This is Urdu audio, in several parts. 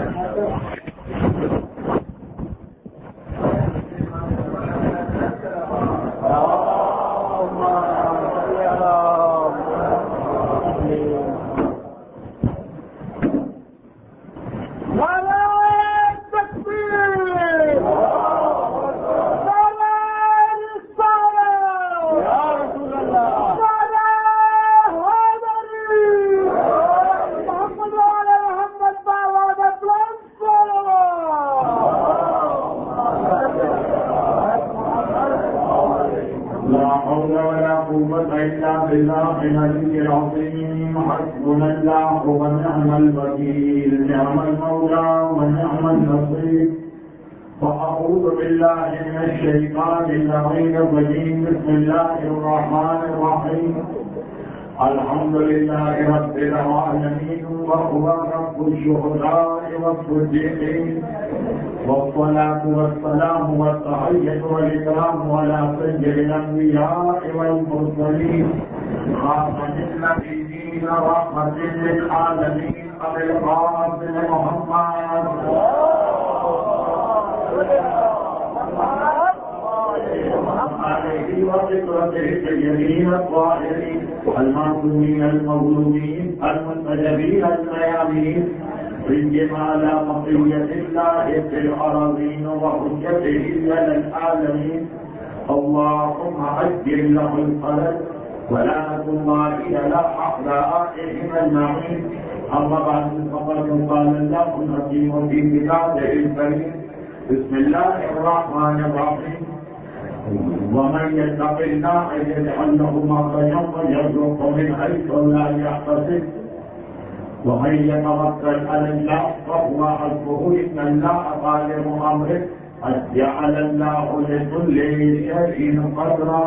حسبنا الله ونعم الوكيل نعم المولى ونعم النصير وأعوذ بالله من الشيطان اللعين الرجيم بسم الله الرحمن الرحيم الحمد لله رب العالمين وهو رب الشهداء والصديقين والصلاة والسلام والتحية والإكرام على سيد الأنبياء والمرسلين خاتم النبيين ورحمة للعالمين أبي القاسم محمد عليه وفطرته السيدين الطاهرين المعصومين المظلومين المنتجبين الميامين بالجمال مطية الله في الأراضين وحجته على العالمين اللهم عجل له الخلل ولعنة الله على أعدائهم أجمعين أما بعد فقد قال الله الحكيم في كتابه الكريم بسم الله الرحمن الرحيم ومن يتق الله يجعل له مخرجا ويرزقه من حيث لا يحتسب ومن يتوكل على الله فهو حسبه إن الله بالغ أمره قد جعل الله لكل شيء قدرا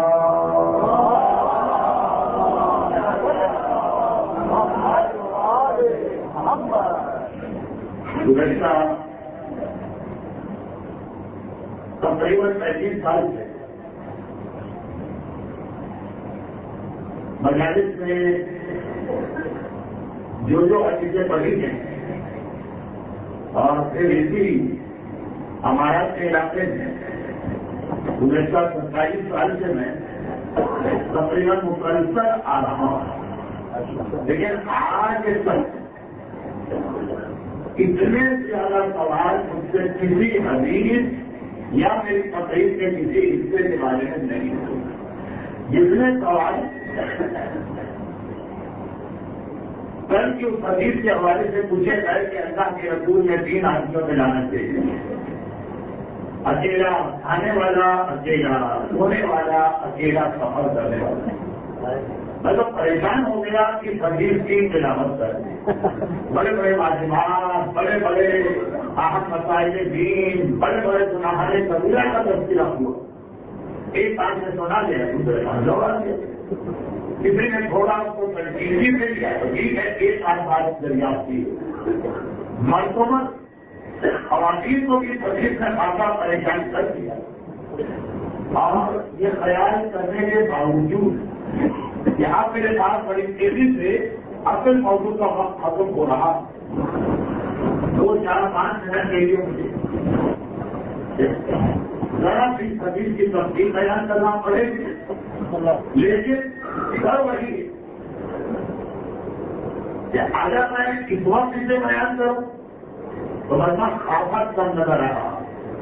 گزشتہ تقریباً 35 سال سے مجالس میں جو حدیثیں پڑھی ہیں اور پھر اسی امارات کے علاقے میں گزشتہ 27 سال سے میں تقریباً مسلسل آ رہا ہوں لیکن آج تک اتنے زیادہ سوال مجھ سے کسی حدیث یا میری تقریر کے کسی حصے کے بارے میں نہیں ہوئے جتنے سوال کل کی اس حدیث کے حوالے سے پوچھے گئے کہ اللہ کے رسول نے 3 آدمیوں پہ لانا چاہیے اکیلا کھانے والا اکیلا سونے والا اکیلا سفر کرنے والا میں تو پریشان ہو گیا کہ حدیث کی تلاوت کر بڑے بڑے واجبات بڑے بڑے اہم مسائل دین بڑے بڑے گناہوں کبیرہ کا تذکرہ ہوا ایک بات میں سنا لیا دوسرے لوگ کسی نے تھوڑا اس کو تنقیدی سے لیا تو ٹھیک ہے ایک آدھ بات دریافت کی مرتبہ خواتین کو بھی تکلیف میں خاصا پریشان کر دیا اور یہ خیال کرنے کے باوجود کہ آپ میرے ساتھ بڑی تیزی سے اصل موضوع کا وقت ختم ہو رہا 2-4-5 منٹ کے لیے مجھے ذرا سی حدیث کی تفصیل بیان کرنا پڑے گی لیکن سر وہی کہ اگر میں اس وقت سے بیان کروں تو مجمع خافت کم نظر آ رہا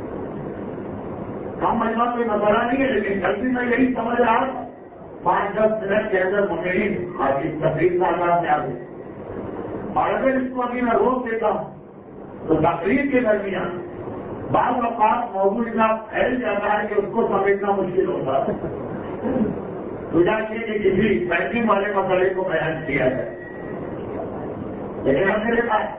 کم مجمع کوئی نظر آ نہیں ہے لیکن جلدی میں یہی سمجھ رہا ہوں 5-10 منٹ کے اندر مجھے آپ اس تقریر کا آغاز میں آ گئی اور اگر اس کو ابھی میں روک دیتا ہوں تو تقریر کے درمیان بعض اوقات موضوع اتنا پھیل جاتا ہے کہ اس کو سمجھنا مشکل ہوتا ہے گزارش کہ کسی بینکنگ والے مسئلے کو بیان کیا جائے لیکن اب میرے پاس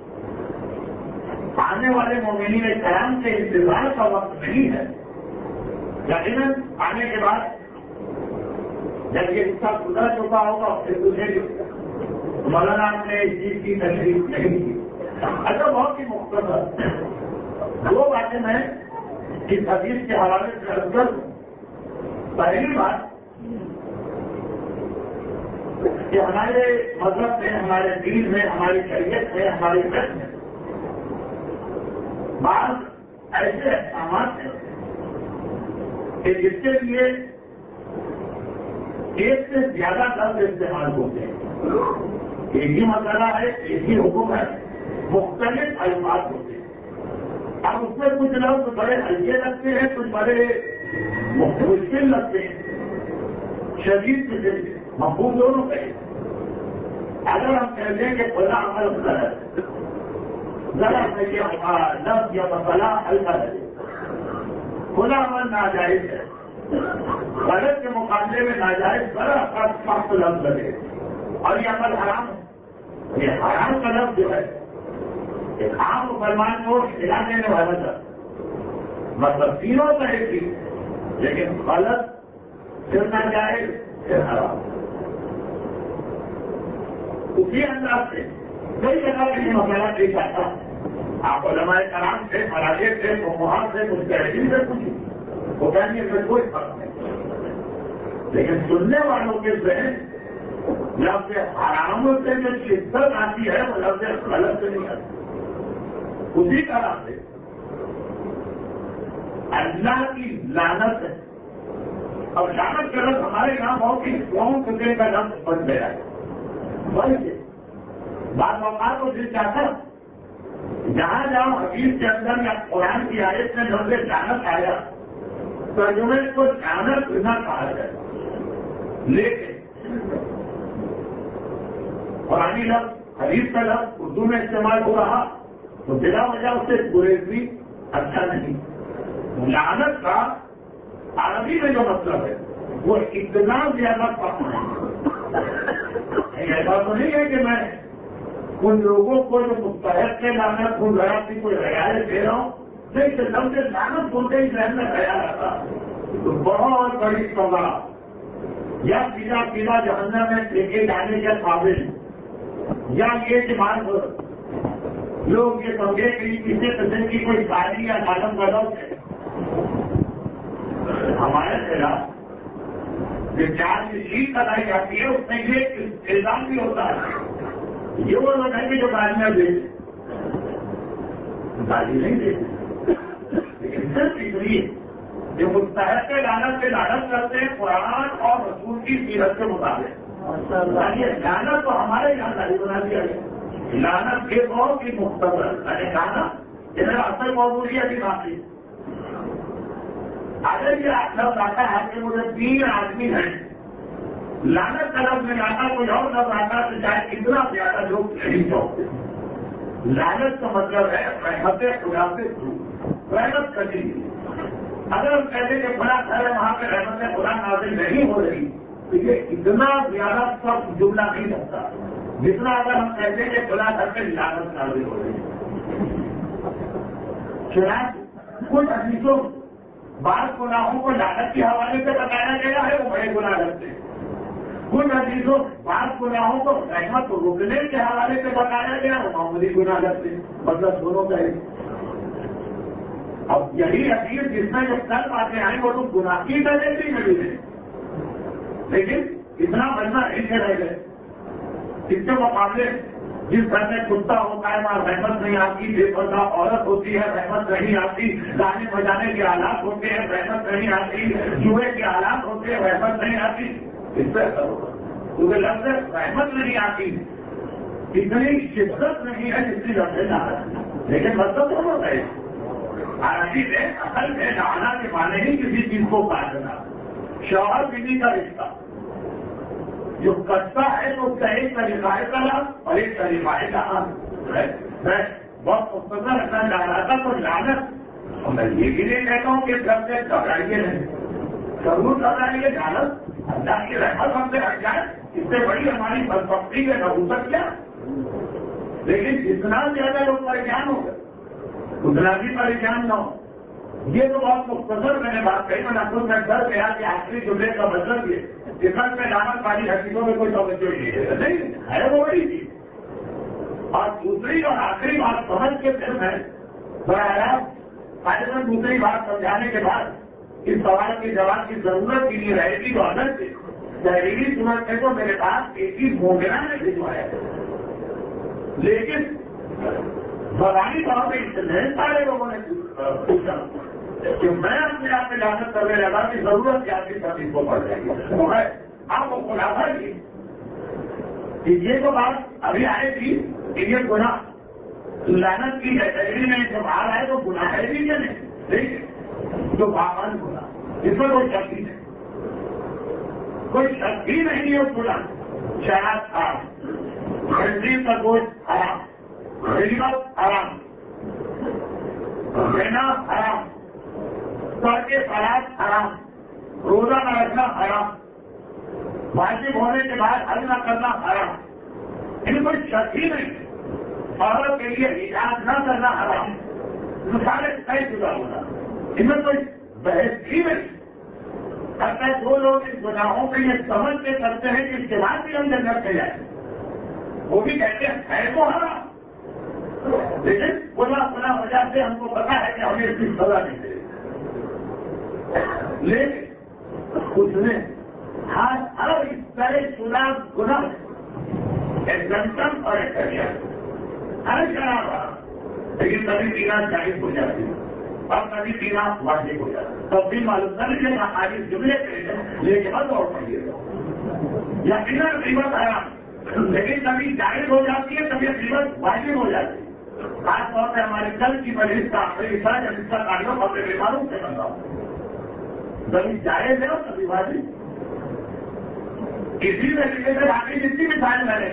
آنے والے مومنین کرام کے انتظار کا وقت نہیں ہے یقیناً آنے کے بعد جب یہ حصہ گزر چکا ہوگا پھر دوسرے مولانا نے اس چیز کی تشریح نہیں کی اچھا بہت ہی مختصر 2 باتیں میں اس حدیث کے حوالے سے عرض کروں پہلی بات کہ ہمارے مذہب میں ہمارے دین میں ہماری شریعت میں ہماری فقہ میں بعض ایسے احکامات ہیں کہ جس کے لیے ایک سے زیادہ لفظ استعمال ہوتے ہیں. ایک ہی مسئلہ ہے، ایک ہی حکم ہے، مختلف الفاظ ہوتے ہیں. اب اس میں کچھ لفظ بڑے ہلکے لگتے ہیں، کچھ بڑے مشکل لگتے ہیں، شدید قسم کے مفہوم دونوں کا. اگر ہم کہتے ہیں کہ کھلا عمل غلط، ذرا سے یہ لفظ یا مسئلہ ہلکا ہے، کھلا عمل ناجائز ہے، غلط کے مقابلے میں ناجائز ذرا سخت لفظ لگے، اور یہ عمل حرام ہے. یہ حرام کا لفظ جو ہے ایک عام مسلمان کو کھلا دینے والا تھا، مطلب تینوں کا ایک ہی، لیکن غلط پھر ناجائز پھر حرام. اسی انداز سے کوئی جگہ پہ یہ مسئلہ پیش آتا. آپ علماء کرام سے، مراجع سے، فقہاء سے، مجتہدین سے پوچھیں، وہ کہیں گے کہ کوئی فرق نہیں. لیکن سننے والوں کے ذہن لفظ حرام سے جو شدت آتی ہے وہ لفظ غلط سے نہیں آتی. اسی طرح سے اللہ کی لعنت ہے. اب لعنت کا لفظ ہمارے یہاں بہت ہی قوم قسم کا لفظ بن گیا ہے. بعض اوقات کو دل چاہتا جہاں جہاں حدیث کے اندر یا قرآن کی آیت میں لفظ لعنت آیا ترجمے کو لعنت نہ کہا جائے، لیکن قرآنی لفظ حدیث کا لفظ اردو میں استعمال ہو رہا تو بلا وجہ اس سے گریزی اچھا نہیں. لعنت کا عربی میں جو مطلب ہے وہ اتنا زیادہ پسند ہے. ایسا تو نہیں ہے کہ میں ان لوگوں کو جو مستحق کے لعنت بھول رہا کی کوئی رعایت دے رہا ہوں، نہیں تو لفظ لعنت بولتے ہی ذہن میں خیال آتا تو بہت بڑی سزا یا پیلا پیلا جہنم میں پھینکے جانے کے قابل، یا یہ کہ مان لوگ یہ سمجھے کہ کسی قسم کی کوئی شاعری یا عالم کا لفظ ہے. ہمارے خلاف جو چار شیٹ اگائی جاتی ہے اس میں یہ الزام بھی ہوتا ہے. یہ وہ لوگ ہیں کہ جو گالیاں دیتے، گالی نہیں دیتے، لیکن صرف اس لیے جو مستحق لعنت سے لعنت کرتے ہیں قرآن اور رسول کی سیرت کے مطابق. یہ لعنت تو ہمارے یہاں گالی بنا دیا گیا. لعنت کے بہت ہی مختصر میں نے کہا نا، ادھر اصل موضوع ابھی باقی. اگر یہ لفظ آتا ہے کہ مجھے 3 آدمی ہیں، لعنت کا لفظ میں آتا کوئی اور لفظ آتا تو شاید اتنا زیادہ لوگ نہیں چاہتے. لعنت کا مطلب ہے رحمت خدا سے دور، رحمت کبھی. اگر ہم کہتے کہ بڑا گھر ہے وہاں پہ رحمت خدا نازل نہیں ہو رہی تو یہ اتنا زیادہ سب جملہ نہیں لگتا جتنا اگر ہم کہتے ہیں کہ بڑا گھر پہ لعنت نازل ہو رہی. چنانچہ کچھ حدیثوں بعض گناہوں کو لعنت کے حوالے سے بتایا گیا ہے، وہ بڑے گناہ کرتے ہیں. کچھ حدیثوں بعض گناہوں کو رحمت کو روکنے کے حوالے سے بتایا گیا، وہ معمولی گناہ کرتے ہیں. مطلب دونوں کا ہے. اب یہی حدیث جس میں جو کل باتیں آئیں وہ تو گناہ کی کیٹیگری میں بھی ہے، لیکن اتنا بننا نہیں رہ گئے. اس کے مقابلے جس گھر میں کتا ہوتا ہے وہاں رحمت نہیں آتی، بے پردہ عورت ہوتی ہے رحمت نہیں آتی، گانے بجانے کے آلات ہوتے ہیں رحمت نہیں آتی، جوئے کے آلات ہوتے ہیں رحمت نہیں آتی. اس سے کیونکہ لفظ رحمت نہیں آتی، اتنی شدت نہیں ہے جتنی لفظ لعنت. لیکن مطلب دونوں ہے. عربی میں اصل میں لعنت کے معنی ہی کسی چیز کو کاٹنا. شوہر بیوی کا رشتہ جو کٹتا ہے تو اس کا ایک طریقہ ہے طلاق اور ایک طریقہ ہے لعنت. میں بہت مختصر رکھنا چاہ رہا تھا تو لعنت میں یہ بھی نہیں کہتا ہوں کہ گھر سے گھبرائیے نہیں، ضرور گھبرائیے. لعنت اللہ کی رحمت ہم سے ہٹ جائے، اس سے بڑی ہماری بدبختی ہے نبوت کیا. لیکن جتنا زیادہ لوگ پریشان ہو گئے اتنا بھی پریشان نہ ہو. یہ تو بہت مختصر میں نے بات کہی. میں خود میں ڈر گیا کہ آخری جملے کا مطلب یہ کہ کل میں لعنت والی حقیقتوں میں کوئی توجہ نہیں ہے، وہ بڑی چیز. اور دوسری اور آخری بات سمجھ کے پھر میں براہ راست دوسری بات سمجھانے کے بعد اس سوال کے جواب کی ضرورت کی نہیں رہے گی. تو اگر سے تحریری صورت ہے تو میرے پاس ایک ہی مومنہ نے بھجوایا، لیکن زبانی طور پہ اتنے سارے لوگوں نے پوچھا کہ میں اپنے آپ میں لانت کرنے لگا کہ ضرورت کیا تھی سب اس کو پڑ جائے گی تو ہے آپ کو خلاصہ کہ یہ تو بات ابھی آئے گی کہ یہ گناہ لعنت کی کیٹیگری میں جب آ رہا ہے تو گناہ ہے بھی کہ نہیں دیکھیے جو باقاعد گناہ اس میں کوئی شک ہی نہیں کوئی شک ہی نہیں ہے گناہ شراب حرام خنزیر کا گوشت حرام غیبت حرام زنا حرام ترک صلاۃ حرام روزہ نہ رکھنا حرام واجب ہونے کے بعد حج نہ کرنا حرام ان کوئی شک ہی نہیں عورت کے لیے حجاب نہ کرنا حرام سارے طے شدہ ہونا ان میں کوئی بحث ہی نہیں کرتا ہے دو لوگ ان گناہوں کو یہ سمجھ کے کرتے ہیں کہ اس کے بعد بھی ہم جنت میں جائیں وہ بھی کہتے ہیں ہے تو حرام لیکن بنا وجہ سے ہم کو پتا ہے کہ ہمیں اس کی سزا نہیں دے لیکن اس نے ہر اس طرح شدہ گناہ ایگزمپشن اور ایکسپشن ہر شراب لیکن کبھی پینا جائز ہو جاتی اور کبھی پینا واجب ہو جاتا تب بھی معلوم کر لیجیے گا آج جملے لے کے بعد اور پڑھیے گا یا پینا قیمت حرام لیکن کبھی جائز ہو جاتی ہے کبھی قیمت واجب ہو جاتی ہے خاص طور پہ ہمارے کل کی مجلس کا آخری حصہ جب اس کا تعلق اپنے بیماروں سے بنتا ہوں کبھی جائز ہے اور کبھی واجب کسی طریقے سے باقی جتنی مثال کرے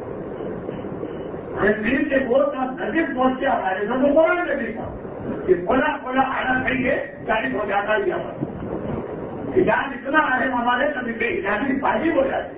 خنزیر کے گوشت کا نزدیک پہنچ کے ہمارے سب کو قرآن میں دیکھا کہ کھلا کھلا آنا چاہیے چالیس ہو جاتا ہے یہاں پر حجاب اتنا اہم ہمارے کبھی بے حجابی واجب ہو جاتی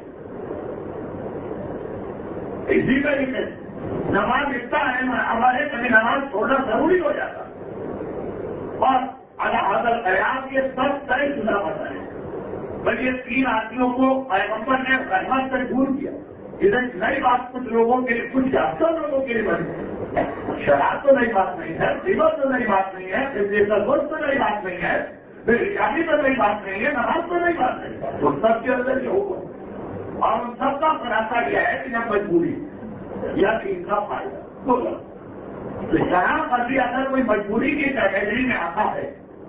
اسی طریقے سے نماز اتنا اہم ہے ہمارے کبھی نماز چھوڑنا ضروری ہو جاتا اور اللہ حضرت قیام یہ سب طے شدہ بتائے بلکہ یہ تین آدمیوں کو پیغمبر نے رحمت سے دور کیا ادھر نئی بات کچھ لوگوں کے لیے کچھ اکثر لوگوں کے لیے بنی شراب تو نئی بات نہیں ہے قیمت تو نئی بات نہیں ہے خنزیر کا گوشت تو نئی بات نہیں ہے بے حجابی تو نئی بات نہیں ہے نماز تو نئی بات نہیں ہے وہ سب کے اندر یہ حکم اور ان سب کا خلاصہ یہ ہے کہ نہ مجبوری یا کہ ان کا فائدہ بولو تو شراب ابھی اگر کوئی مجبوری کی کیٹیگری میں آتا ہے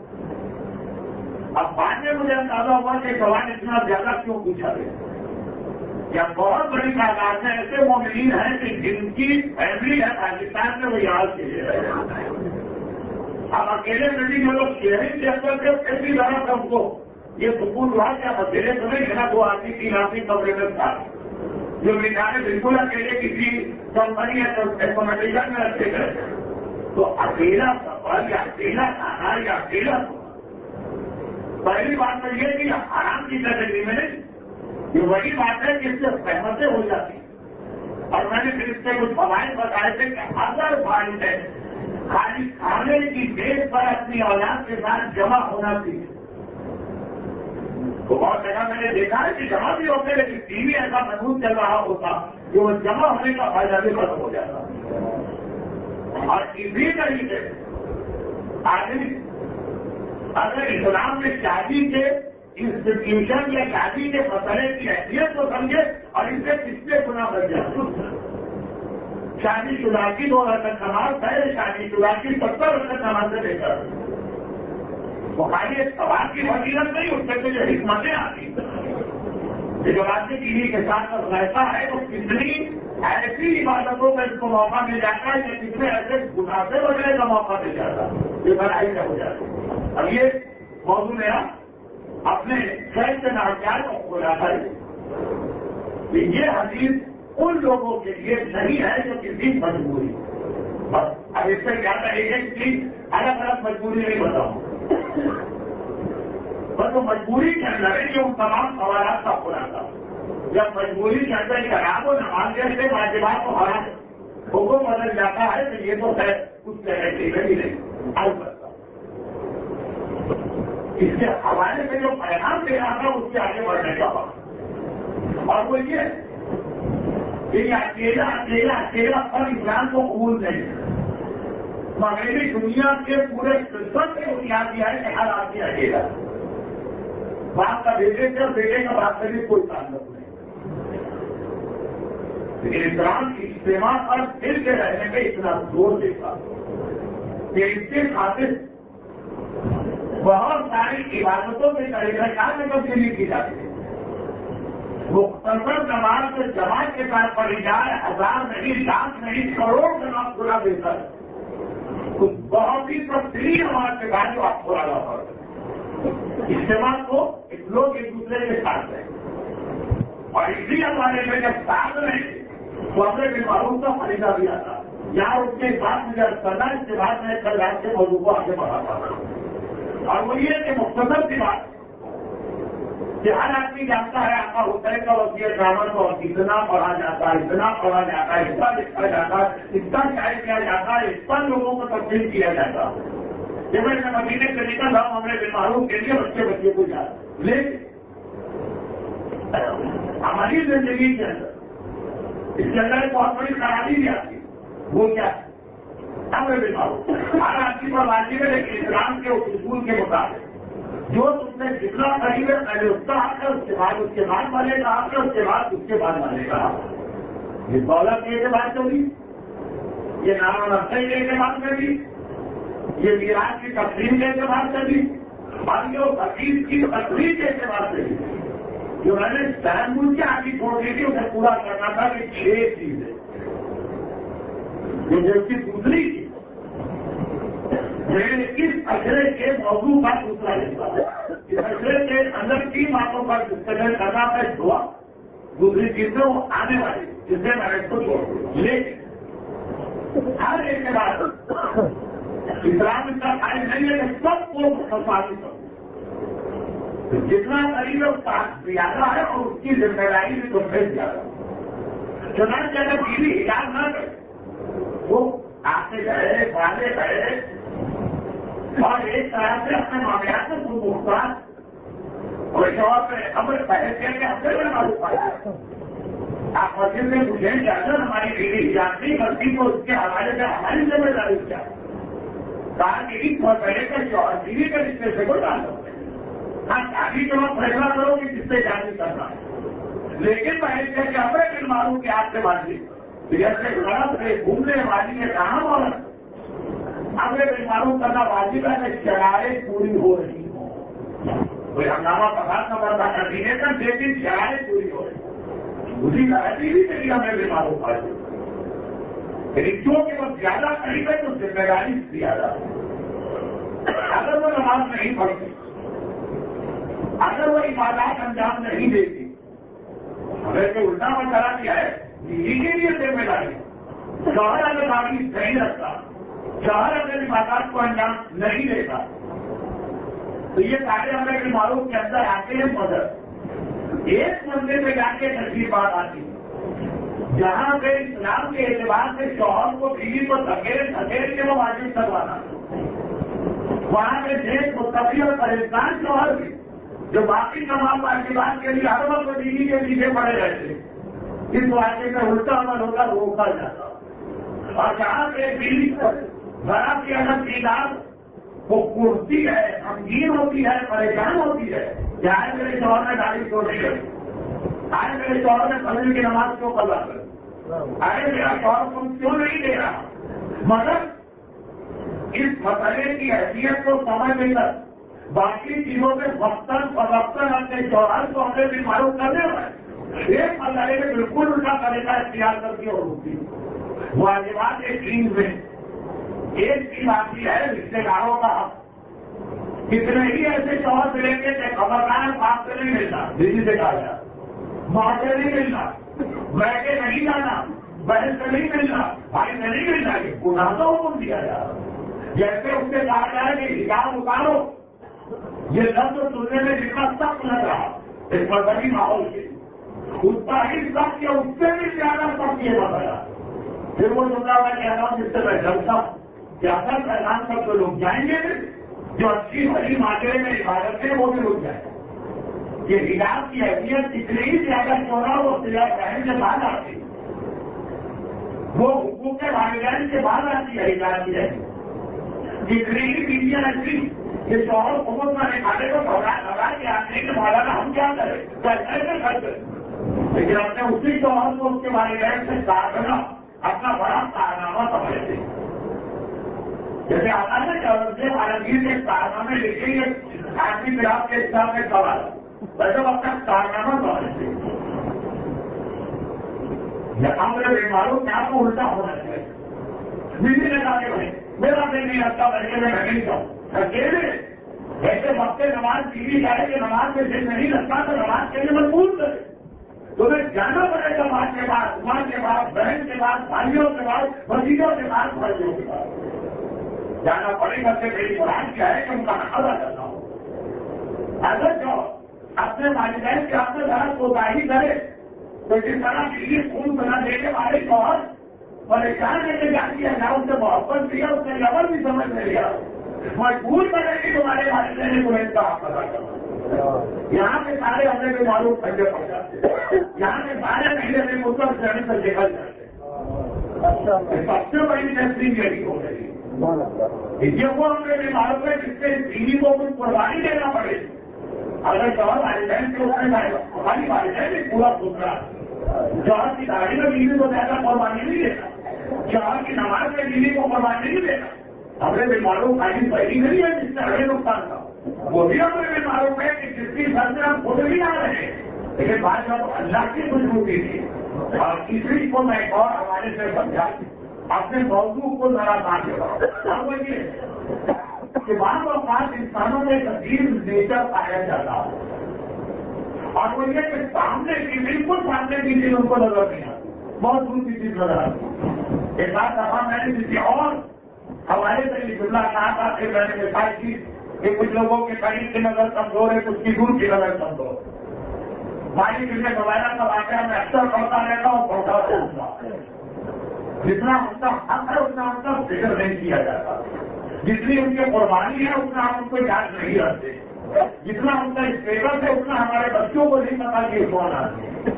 اب بعد میں مجھے اندازہ ہوا کہ سوال اتنا زیادہ کیوں پوچھا گیا یا بہت بڑی تعداد میں ایسے مومنین ہیں کہ جن کی فیملی ہے پاکستان میں وہ یاد کے لیے رہے اب اکیلے ملٹی میں لوگ شہری کے اندر سے پھر بھی ذرا سب کو یہ سکون ہوا کہ اب اکیلے تو نہیں ہے نا 2 آدمی 3 آدمی کمرے میں تھا جو بیچارے بالکل اکیلے کسی کمپنی یا ایکوموڈیشن میں رکھے گئے تو اکیلا سفر یا اکیلا کھانا یا اکیلا پہلی بات تو یہ کہ آرام کی کیٹیگری میں نہیں یہ وہی بات ہے کہ اس سے سہمتیں ہو جاتی اور میں نے پھر اس سے کچھ فوائد بتائے تھے کہ اگر فائد ہے خالی کھانے کی دیش پر اپنی اولاد کے ساتھ جمع ہونا چاہیے تو بہت جگہ میں نے دیکھا ہے کہ جمع بھی ہوتے لیکن ٹی وی ایسا محسوس چل رہا ہوتا کہ وہ جمع ہونے کا فائدہ بھی ختم ہو جاتا اور اسی طریقے آدمی اگر اسلام میں شادی کے انسٹیٹیوشن یا شادی کے مسئلے کی حیثیت کو سمجھے اور اس سے کتنے گنا بن جائے شادی شدہ کی 2 رکعت نماز ہے شادی شدہ کی 70 رکعت نماز سے لے کر بخاری ایک سوال کی فضیلت نہیں اس سے جو حکمتیں آتی یہ جو آدمی ٹی کے ساتھ رہتا ہے تو کتنی ایسی عبادتوں میں اس کو موقع مل جاتا ہے یا کتنے ایسے گناہ سے بچنے کا موقع مل جاتا ہے یہ بڑائی کا ہو جاتا ہے اب یہ موضوع میرا اپنے خیر سے ناجائز کو کھولا تھا کہ یہ حدیث ان لوگوں کے لیے نہیں ہے جو کسی مجبوری بس اب اس سے کیا کہیں گے کہ الگ الگ مجبوری نہیں بتاؤں بس وہ مجبوری کے اندر ہے کہ ان تمام سوالات کا کھولا تھا جب مجبوری کے اندر شراب و نماز جیسے واجبات کو حرام حکم بدل جاتا ہے تو یہ تو ہے کچھ کہنے ہی نہیں البتہ اس کے حوالے سے جو پیغام دے رہا تھا اس سے آگے بڑھنے کا وقت اور وہ یہ کہ اکیلا اکیلا اکیلا پر اسلام کو قبول نہیں مغربی دنیا کے پورے سسٹم سے بنیاد دیا ہے کہ ہر آدمی اکیلا باپ کا بیٹے سے اور بیٹے کا باپ سے بھی کوئی تعلق نہیں لیکن اسلام کی اجتماع پر مل کے رہنے میں اتنا زور دیتا کہ اس کے خاطر بہت ساری عبادتوں کے طریقہ کار میں تبدیلی کی جاتی ہے. مختصر نماز سے جماعت کے ساتھ پڑھی جائے، 1000 نہیں، لاکھ نہیں، کروڑ نماز پورا بہتر ہے. کچھ بہت ہی تبدیلی نماز کے بعد جو آپ پورا لا پڑتے اجتماع کو لوگ ایک دوسرے کے ساتھ ہیں. اور اسی ہمارے میں جب ساتھ رہے تو ہمیں بھی معروف کا فائدہ بھی آتا. یہاں اس کے بعد مجھے کرنا، اس کے بعد میں کل رات کے موضوع کو آگے بڑھاتا ہوں. اور وہ یہ کہ مختصر کی بات کہ ہر آدمی جانتا ہے آقا حسین کا وصیت نامہ کو اتنا پڑھا جاتا ہے، اتنا پڑھا جاتا ہے، اتنا لکھا جاتا ہے، اتنا شائع کیا جاتا ہے، اتنا لوگوں کو تبدیل کیا جاتا ہے. جب میں مدینے سے نکل رہا ہوں ہمیں بیماروں کے لیے بچے کو جاتا، لیکن ہماری زندگی کے اندر اس کے اندر ایک بہت بڑی خرابی بھی آتی ہے. وہ کیا ہے؟ ہمیں بیماروں ہر آدمی پر واجب ہے، لیکن اسلام کے اصول کے مطابق جو تم سے جتنا قریب ہے پہلے اس کا حق ہے، اس کے بعد والے کا حق ہے، اس کے بعد والے کا حق ہے. یہ دولت کے اعتبار سے بھی، یہ نام و نقشے کے اعتبار سے بھی، یہ میراث کی تقسیم کے اعتبار سے بھی، اور یہ حقیق کی تقریب کے اعتبار سے بھی. جو میں نے ٹائم مجھ کے آگے چھوڑ دی تھی اسے پورا کرنا تھا کہ 6 چیزیں جو اس کی دوسری چیز اس اشرے کے موضوع کا دوسرا حصہ ہے. اس اشرے کے اندر 3 باتوں پر ڈسکشن کرنا ہے. دعا دوسری چیزیں وہ آنے والی جس سے میں نے اس کو چھوڑ دیا. لیکن ہر ایک کے بعد اسلام اس کا خیال نہیں ہے کہ سب کو مسلمان کرو. جتنا قریب ہے اس کا زیادہ ہے اور اس کی ذمہ داری بھی تم سے زیادہ. چنانچہ اگر بیوی حجاب نہ کرے وہ آتے گئے والے گئے اور ایک طرح سے اپنے معاملات میں خود مختار اور جواب میں ہمیں پہلے کیا کہ ہم سے بڑے معلوم پائے. آپ مسجد سے پوچھیں کہ اگر ہماری بیوی حجاب نہیں کرتی تو اس کے حوالے سے ہماری ذمہ داری کیا ہے. کہا کہ اس مسئلے کا شوہر بیوی کے رشتے سے کوئی ڈال سکتے ہیں. ہاں شادی کے وقت فیصلہ کرو کہ کس سے شادی کرنا ہے، لیکن پہلے کہ ہمیں دل معلوم کہ آپ سے بازی جیسے غلط ہے گھومنے والی ہے کہاں اور ہمیں دل معلوم کرنا واجب ہے کہ شرائط پوری ہو رہی ہوں. کوئی ہنگامہ پسند نہ بڑھتا کرتی ہے کہ لیکن شرائط پوری ہو رہی اسی غلطی بھی چلیے ہمیں دل معلوم پڑ گئی. لیکن کیونکہ وہ زیادہ قریب ہے تو ذمہ داری زیادہ. اگر وہ نماز نہیں پڑھتی، اگر وہ عبادات انجام نہیں دیتی، اگر کوئی الٹا مسئلہ کیا ہے بیوی کے لیے ذمہ داری. شوہر اگر گاڑی نہیں رکھتا، شوہر اگر عبادات کو انجام نہیں دیتا تو یہ سارے ہمیں معروف کے اندر آتے ہیں. مگر ایک مندر میں جا کے ترجیح بات آتی جہاں پہ اسلام کے اعتبار سے شوہر کو بیوی کو دھکیل کے وہ واجب کروانا، وہاں پہ دیش مستقی اور پریشان شوہر بھی جو باقی تمام واجبات کے لیے ہر وقت بیوی کے پیچھے پڑے رہتے اس واقعے میں الٹا عمل ہوتا روکا جاتا. اور جہاں پہ بیوی ذرا کی الگ دیدار وہ کرتی ہے، غمگین ہوتی ہے، پریشان ہوتی ہے کہ آئے میرے شوہر نے گاڑی کیوں نہیں کری، آئے میرے شوہر نے فجر کی نماز کیوں قضا کری، آئے میرا شوہر کو کیوں نہیں دے رہا. مگر اس مسئلے کی حیثیت کو سمجھ کر باقی چیزوں میں وقتاً فوقتاً اپنے شوہر کو ہمیں بھی معلوم کرنے والے ایک مسئلے میں بالکل الٹا طریقہ اختیار کر کے اور ہوتی واجبات ایک چیز میں ایک چیز آتی ہے رشتے داروں کا حق. کتنے ہی ایسے شوہر ملیں گے کہ خبردار باپ سے نہیں ملنا، بیوی سے کہا جائے، ماں سے نہیں ملنا، بیٹھے نہیں جانا، بہن سے نہیں ملنا، بھائی سے نہیں ملنا. یہ گناہ کا حکم دیا جا رہا. جیسے اس سے کہا جائے کہ حجاب اتارو، یہ لفظ سننے میں جتنا سخت لگ رہا اس مذہبی ماحول کے اس کا ہی سخت کیا اس سے بھی زیادہ سخت یہ مسئلہ. پھر وہ سننا ہوا کہہ رہا ہوں جس سے میں ڈرتا ہوں کہ اگر اعلان کر تو لوگ جائیں گے جو اچھی بڑی معاشرے میں عبادت ہے وہ بھی رک جائے. یہ حجاب کی اہمیت اتنی ہی زیادہ چورا وہ سیاح بہن کے بعد آتی، وہ حقوق والدین کے بعد آتی ہے حجاب کی اہمیت. جتنی ہی بیویاں ایسی کہ شوہر حکومت میں نکالے کو گھبرا کے آتے ہیں کہ مولانا ہم کیا کریں کیسے کر دیں. لیکن اپنے اسی شوہر کو اس کے والدین سے کاٹنا اپنا بڑا کارنامہ سمجھتے ہیں. جیسے آتا ہے کہ اورنگزیب عالمگیر کے کارنامے لکھیں گے آدمی گراف کے حساب میں سوال ویسے وہ اپنا کارنامہ سمجھتے ہیں. ہمارے بیماروں کیا کو الٹا ہونا چاہیے. بیوی نے کہا کہ بھائی میرا دل نہیں لگتا بچے میں نہیں جاؤں اکیلے ایسے وقت نماز بیوی کہے کہ نماز میں دل نہیں لگتا تو نماز کے لیے مجبور کرے. تمہیں جانا پڑے گا ماں کے بعد ماں کے بعد بہن کے بعد بھائیوں کے بعد بھتیجوں کے بعد بھائیوں کے بعد جانا پڑے گا. کہ میری مراد کیا ہے کہ ان کا ادا کرنا ہو. اگر جو اپنے والدین کے آپ میں ذرا کوتاہی کرے تو جس طرح بیوی خون بنا دینے والے شوہر پریشان لے کے جاتی ہے جہاں اس سے محبت کیا اس نے لبر بھی سمجھ میں لیا مجبور کرے گی تمہارے والدین کو ان کا حق ادا کرنا. یہاں کے سارے ہمیں بھی معلوم ٹھنڈے پڑ جاتے ہیں. یہاں کے سارے مہینے میں مطلب جانے سے نکل جاتے ہیں. سب سے بڑی تحصیل یہی ہو رہی ہے. یہ وہ ہمیں بھی معلوم ہے جس سے بیوی کو کچھ قربانی دینا پڑے. اگر شوہر والدین کے اوپر ہماری والدین بھی پورا گزرا شوہر کی داڑھی میں بیوی کو زیادہ قربانی نہیں دینا. شوہر کی نماز میں بیوی کو قربانی نہیں دینا. ہمیں بھی معلوم خالی پہلی نہیں ہے جس سے ہمیں نقصان تھا. وہ بھی ہمیں بھی معلوم ہے کہ جس کی سر سے ہم خود بھی آ رہے ہیں. لیکن بات جب اللہ کی خوشبوتی تھی اور تیسری کو میں اور ہمارے سے سمجھا اپنے موضوع کو ذرا کام کرا وہ یہ کہ بعض اوقات انسانوں میں ایک عجیب نیچر پایا جاتا ہے اور وہ یہ کہ سامنے کی بالکل سامنے کی چیز ان کو نظر نہیں آتی. بہت دوسری چیز نظر آتی. ایک بات دفعہ میں نے کسی اور ہمارے سے اللہ کہا تھا پھر میں نے مثال کی کہ کچھ لوگوں کے قریب کی نظر کمزور ہے کچھ کی دور کی نظر کمزور. مالی جسے موبائل کا واقعہ میں اکثر پڑھتا رہتا ہوں پڑھتا رہتا. جتنا ان کا حق ہے اتنا ان کا فکر نہیں کیا جاتا. جتنی ان کی قربانی ہے اتنا ہم ان کو یاد نہیں رکھتے. جتنا ان کا اسٹیٹس ہے اتنا ہمارے بچوں کو نہیں پتا کہ کون آتی ہے.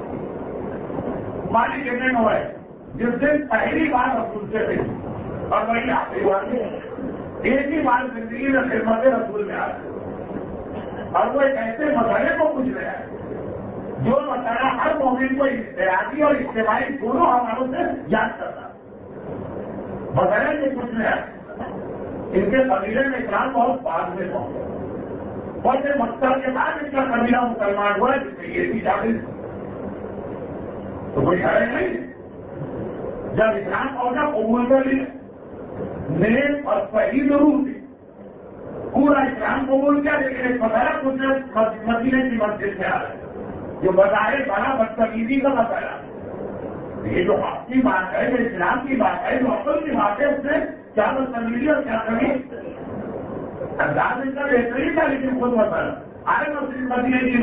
مالی جتنے میں ہے جس دن پہلی بار رسول سے دیکھی اور وہی آخری بات ایک ہی بار زندگی میں خدمت رسول میں آ رہے اور وہ ایک ایسے مسئلے کو پوچھ رہے ہیں جو مسئلہ ہر مومن کو اشتراکی اور اجتماعی دونوں حوالوں سے یاد کرتا. مسئلے سے پوچھ رہے ہیں ان کے قبیلے میں اسلام بہت بعد میں پہنچا اور پھر مقصد کے بعد ان کا قبیلہ مسلمان ہوا جس میں یہ بھی شامل تو کوئی شرح نہیں. جب اسلام پہنچا قبول کر لیا نیک اور صحیح ضرور تھی پورا اسلام قبول کیا لیکن ایک مسئلہ کچھ مدینے کی مسجد سے آ رہے جو بظاہر بڑا بدتمیزی کا مسئلہ. یہ جو حق کی بات ہے جو اسلام کی بات ہے جو عقل کی بات ہے اس میں کیا بدتمیزی اور کیا کمی انداز ان کا بہترین تھا لیکن خود مسئلہ آئے مسجد مدینے کی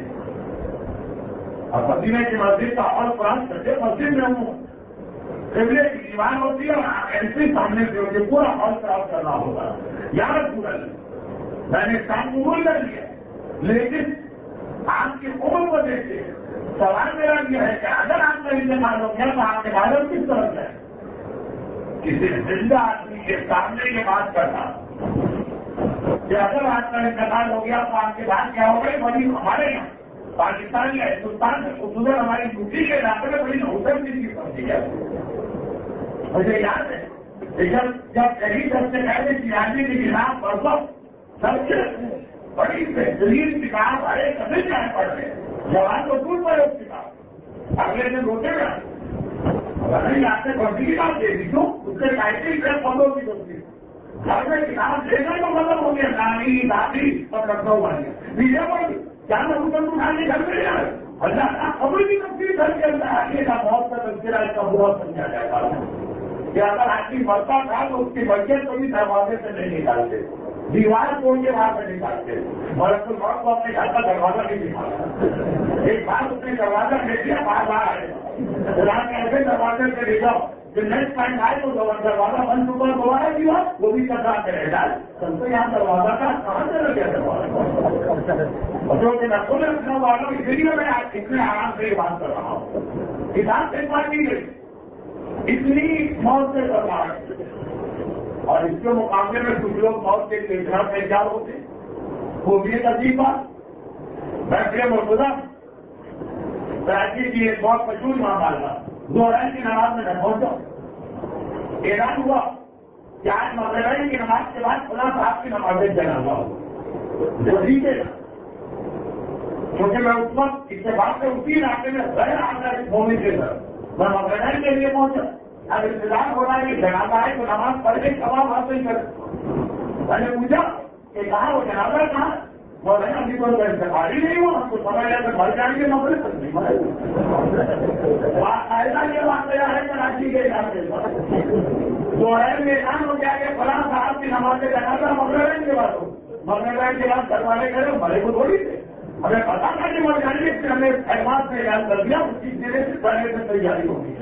مسجد اور مدینے کی مسجد کا اور قرآن کرتے مسجد میں ہوں قبلے کی دیوار ہوتی ہے اور ایسے سامنے سے ہوتی ہے پورا ہال صاف کرنا ہوگا. یاد پورا میں نے کام قبول کر لیا لیکن آپ کی عمر کو دیکھتے سوال میرا یہ ہے کہ اگر آپ کا انتقال ہو گیا تو آپ کے بارے میں کس طرح ہے کسی زندہ آدمی کے سامنے یہ بات کرنا کہ اگر آپ کا انتقال ہو گیا تو آپ کے بعد کیا ہوگا. بڑی ہمارے یہاں پاکستان یا ہندوستان میں خصوصاً ہماری یوپی کے علاقے میں بڑی نوسر کی چیز سمجھی جاتی ہے. مجھے یاد ہے جب کہیں سب سے پہلے سیاسی کے خلاف برسوں سب سے بڑی بہترین کتاب ارے کبھی کیا پڑھ رہے جوان کو دور پڑے اس کتاب اگلے دن روتے گا اگر آپ نے بڑی کتاب دے دی تو اس سے ٹائٹل ہے پودوں کی دوسری گھر میں کتاب دے گا تو مطلب ہو گیا نانی دادی اور لڑکا ہوا بیجے پر کیا میں اس کو اٹھا کے گھر میں جا اللہ خبر کی تفصیل گھر کے اندر آگے کا بہت کا تذکرہ اس کا بہت سمجھا جائے گا کہ اگر آدمی مرتا تھا تو اس کی مرکز کو بھی دروازے سے نہیں نکالتے دیوار توڑ کے وہاں سے نکالتے مرد الموت کو اپنے گھر کا دروازہ نہیں نکالتا. ایک بار اس نے دروازہ لے دیا بار بار آئے خدا نے ایسے دروازے سے لے جاؤ جو نیکسٹ ٹائم آئے تو دروازہ بند چکا دوبارہ دیوا وہ بھی کچرا کے رہ جائے تو یہاں دروازہ کا کہاں سے رہ گیا دروازہ جو کہ میں خود رکھنے والا ہوں اسی لیے میں اتنے آرام سے یہ بات کر رہا ہوں. کتاب سے بات نہیں گئی اتنی موت سے برباد اور اس کے مقابلے میں کچھ لوگ موت کے لیے اتنا تیار ہوتے وہ بھی ایک عجیب بات. میں مرتضی کراچی کی ایک بہت مشہور امام والا ظہر کی نماز میں نہ پہنچا. اعلان ہوا کہ آج مغرب کی نماز کے بعد فلاں صاحب کی نمازیں جنازہ ہو ٹھیک ہے. کیونکہ میں اس وقت اتفاق سے اسی علاقے میں غیر آتا مومن کے گھر میں مغرب کے لیے پہنچا. اب انتظار ہو رہا ہے کہ جنازہ ہے تو نماز پڑھ کے ثواب حاصل کر. میں نے پوچھا کہ کہاں وہ جنازہ کہاں؟ مولانا ابھی کوئی سرکاری نہیں ہو, ہم کو سمجھ لیا کہ مر جائیں گے مغرب تک نہیں مرے. ایسا یہ واقعہ ہے کراچی کے علاقے ظہر میں اعلان ہو گیا کہ فلاں صاحب کی نماز جنازہ مغرب کے بعد ہو. مغرب کے بعد گھر والے کرے مرے کو تھوڑی تھے, ہمیں پتا تھا کہ مر جائیں گے, اس سے ہمیں خدمات میں اعلان کر دیا اس چیز دینے سے پہلے سے تیاری ہوگی.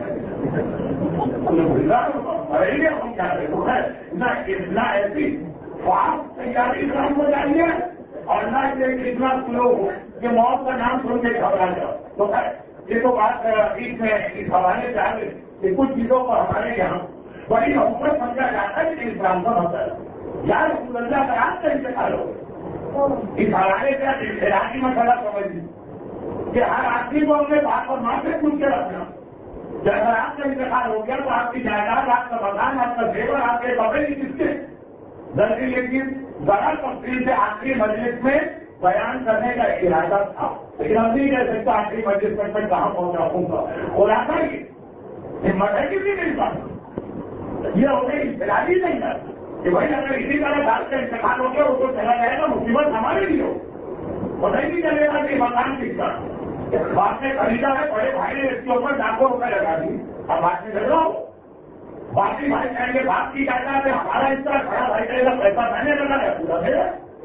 مرے گے ہم کیا اتنا ایسی خواب تیاری کرم ہو جائیے اور نہ اتنا سلو ہو کہ موت کا نام سن کے گھبرا جاؤ. تو یہ تو بات عید میں اس حوالے سے آگے کہ کچھ چیزوں کو ہمارے یہاں بڑی حکومت سمجھا جاتا ہے کہ اسلام کا مسئلہ ہے. یار رسول اللہ کا آپ کا انتقال ہو اس حوالے سے علاقی مسئلہ سمجھ لی کہ ہر آدمی کو اپنے باپ اور ماں سے پوچھ کے رکھنا. جب آپ کا انتقال ہو گیا تو آپ کی جائیداد, آپ کا مکان, آپ کا زیور, آپ کے کپڑے کی کس کے ذرا یہ چیز ذرا تفصیل سے آخری مجلس میں بیان کرنے کا ارادہ تھا, لیکن ہم نہیں کہہ سکتا آخری مجلس میں کہاں پہنچا ہوں گا. خلاصہ یہ ہمت ہے کسی نہیں بات یہ ہو گئی اختلافی نہیں ہے کہ بھائی اگر اسی طرح بات کا انتقال ہو گیا وہ تو چلا جائے گا, مصیبت ہمارے لیے ہو. پتہ ہی نہیں چلے گا کہ مکان کس کا بات نے خریدا ہے, بڑے بھائی نے اس کے اوپر لاکھوں روپئے لگا دی. اب بات میں لگ رہا ہو باقی بھائی کہیں گے بات کی جاتا ہے ہمارا حصہ بڑا بھائی کہے گا پیسہ میں نے لگا ہے پورا میرا.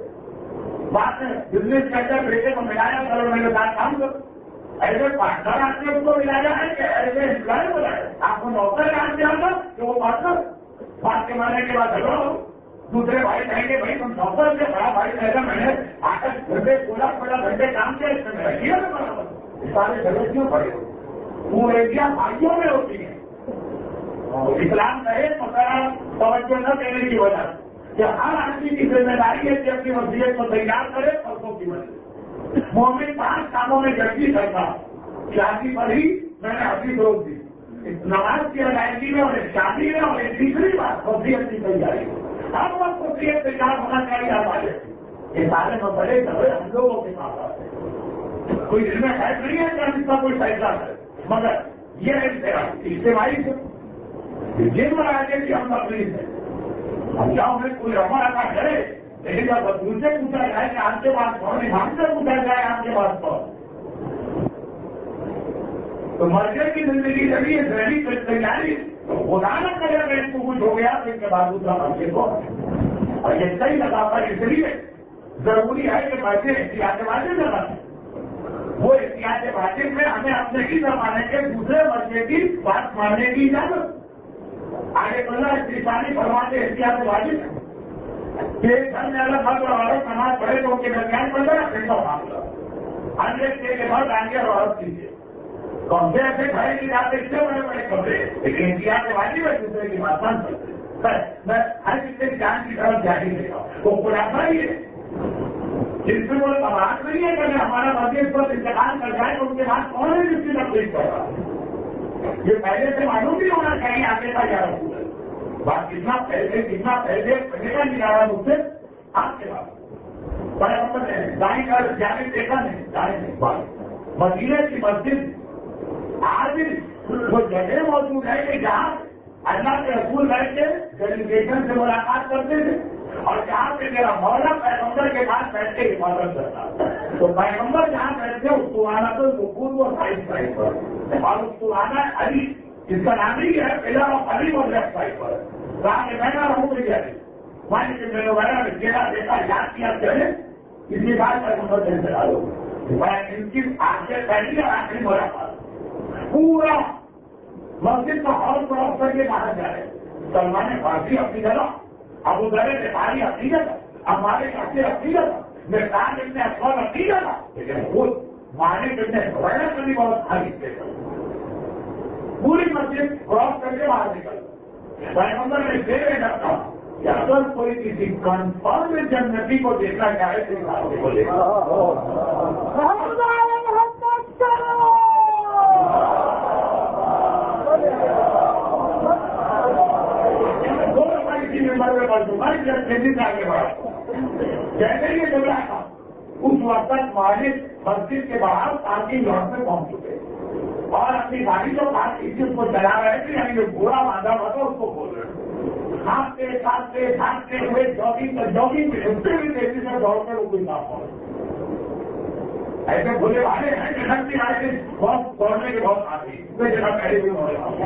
بات میں بزنس کے اندر بیٹے کو ملایا کرو میرے ساتھ کام کرو. ایسے پارٹنر آپ نے اس کو ملایا ہے کہ ایسے امپلائر بنایا آپ کو نوکر کام کیا تھا کہ وہ پارٹنر بات کے ماننے کے بعد جھگڑا ہو. دوسرے بھائی کہیں گے بھائی تم نوکر سے بڑا بھائی کہے گا میں نے آ کر گھنٹے 16 گھنٹے کام کیا اس میں کیا نا برابر. سارے جھگڑے کیوں پڑے ہو وہ ایریا بھائیوں میں ہوتی ہے. اسلام کا ایک مسئلہ توجہ نہ دینے کی وجہ کہ ہر آدمی کی ذمہ داری ہے کہ اپنی وصیت کو تیار کرے پرسوں کی وجہ. مومن 5 کاموں میں جلدی کرتا شادی پر ہی میں نے حدیث روک دی. نماز کی ادائیگی میں اور شادی میں اور ایک تیسری بات وصیت کی تیاری ہر وقت وصیت تیار ہونا چاہیے. ہمارے یہ سارے مسئلے جب ہم لوگوں کے پاس آتے ہیں کوئی دل میں خیر نہیں ہے کہ ہم اس کا کوئی فیصلہ کرے, مگر یہ اجتماعی سے جن مراجے کی ہم تقریب ہے ہم کیا انہیں کوئی رما رکھا کرے, لیکن جب وزیر سے پوچھا جائے کہ آپ کے پاس کون, امام سے پوچھا جائے آپ کے پاس کون, تو مرکز کی زندگی چلی ہے ذہنی تیاری خدا نہ کرے اگر اس کو کچھ ہو گیا تو اس کے بعد دوسرا مسجد کو اور یہ صحیح لگا پر اس لیے ضروری ہے کہ مسجد احتیاط واجب لگا وہ احتیاط واجب میں ہمیں اپنے ہی زمانے کے دوسرے مسجد کی بات ماننے کی اجازت. آگے بڑھنا استعمالی فرماتے احتیاط واجب کہ گھر میں اگر مرد اور عورت نماز پڑھے تو ان کے درمیان پڑ جائے پھر کا معاملہ آگے کے مرد آگے اور عورت کیجیے. کمرے ایسے کھڑے کی جاتے اس سے بڑے بڑے کمرے, لیکن احتیاط واجب ہے دوسرے کی بات مان سکتے. میں ہر کسی جان کی طرف جاری دے گا وہ خلاصہ ہی ہے جس سے کوئی بات نہیں ہے کہ اگر ہمارا مسجد پر انتقال کر جائے تو ان کے بعد کون ہے جس کی تکلیف کر رہا ہے. یہ پہلے سے معلوم بھی ہونا چاہیے آگے کا کیا رکھوں بات کتنا پہلے پہلے کا نہیں آ رہا مجھ سے آپ کے بعد بڑے نمبر ہے دائیں کا جانے دیکھا نہیں دائیں نہیں بات مدینے کی مسجد آج وہ جگہ موجود ہے کہ جہاں اللہ کے رسول بیٹھ کے ڈیلیگیشن سے ملاقات کرتے تھے اور جہاں پہ میرا مولا پیغمبر کے پاس بیٹھ کے حفاظت کرتا تو پیغمبر جہاں بیٹھتے اس کو آنا تو رکوع و سائڈ سائڈ پر اور اس کو آنا علی جس کا نام ہی ہے پلر آف علی اور لیفٹ سائڈ پر کہا کہ میں نہ رہوں گی علی مان کے میں وغیرہ نے چہرہ دیکھا یاد کیا چلے اسی بات پیغمبر سے چلا لو میں ان کی آخر پہلی اور آخری ملاقات پورا مسجد کا ہال کراس کر کے باہر جائے. سلمان فارسی اپنی جگہ, ابو ذر غفاری اپنی جگہ, ہمارے کافی اپنی جگہ, مقدام ابن اسود اپنی جگہ, لیکن خود مالک ابن حویرہ کا بھی بہت خالی پوری مسجد کراس کر کے باہر نکل. پیغمبر نے دیکھے رکھا کہ اگر کوئی کسی کنفرم جنتی کو دیکھنا چاہے تو بولے ممبر میں پڑھ چکا ہے، جب تیزی سے آگے بڑھا جیسے یہ جگہ تھا اس وقت تک مالک مسجد کے باہر پارکنگ لاٹ میں پہنچ چکے اور اپنی گاڑی جو اس کو چلا رہے تھے، یعنی جو گھوڑا باندھا ہوا تھا اس کو کھول رہے تھے، کھانستے ہوئے جاگنگ پہ اٹھتے بھی تیزی سے دوڑتے وہ کوئی کام پہنچ ایسے بھولے والے ہیں کہ جنگ کی رائے بہت دوڑنے کے بہت آتی جگہ پہلے بھی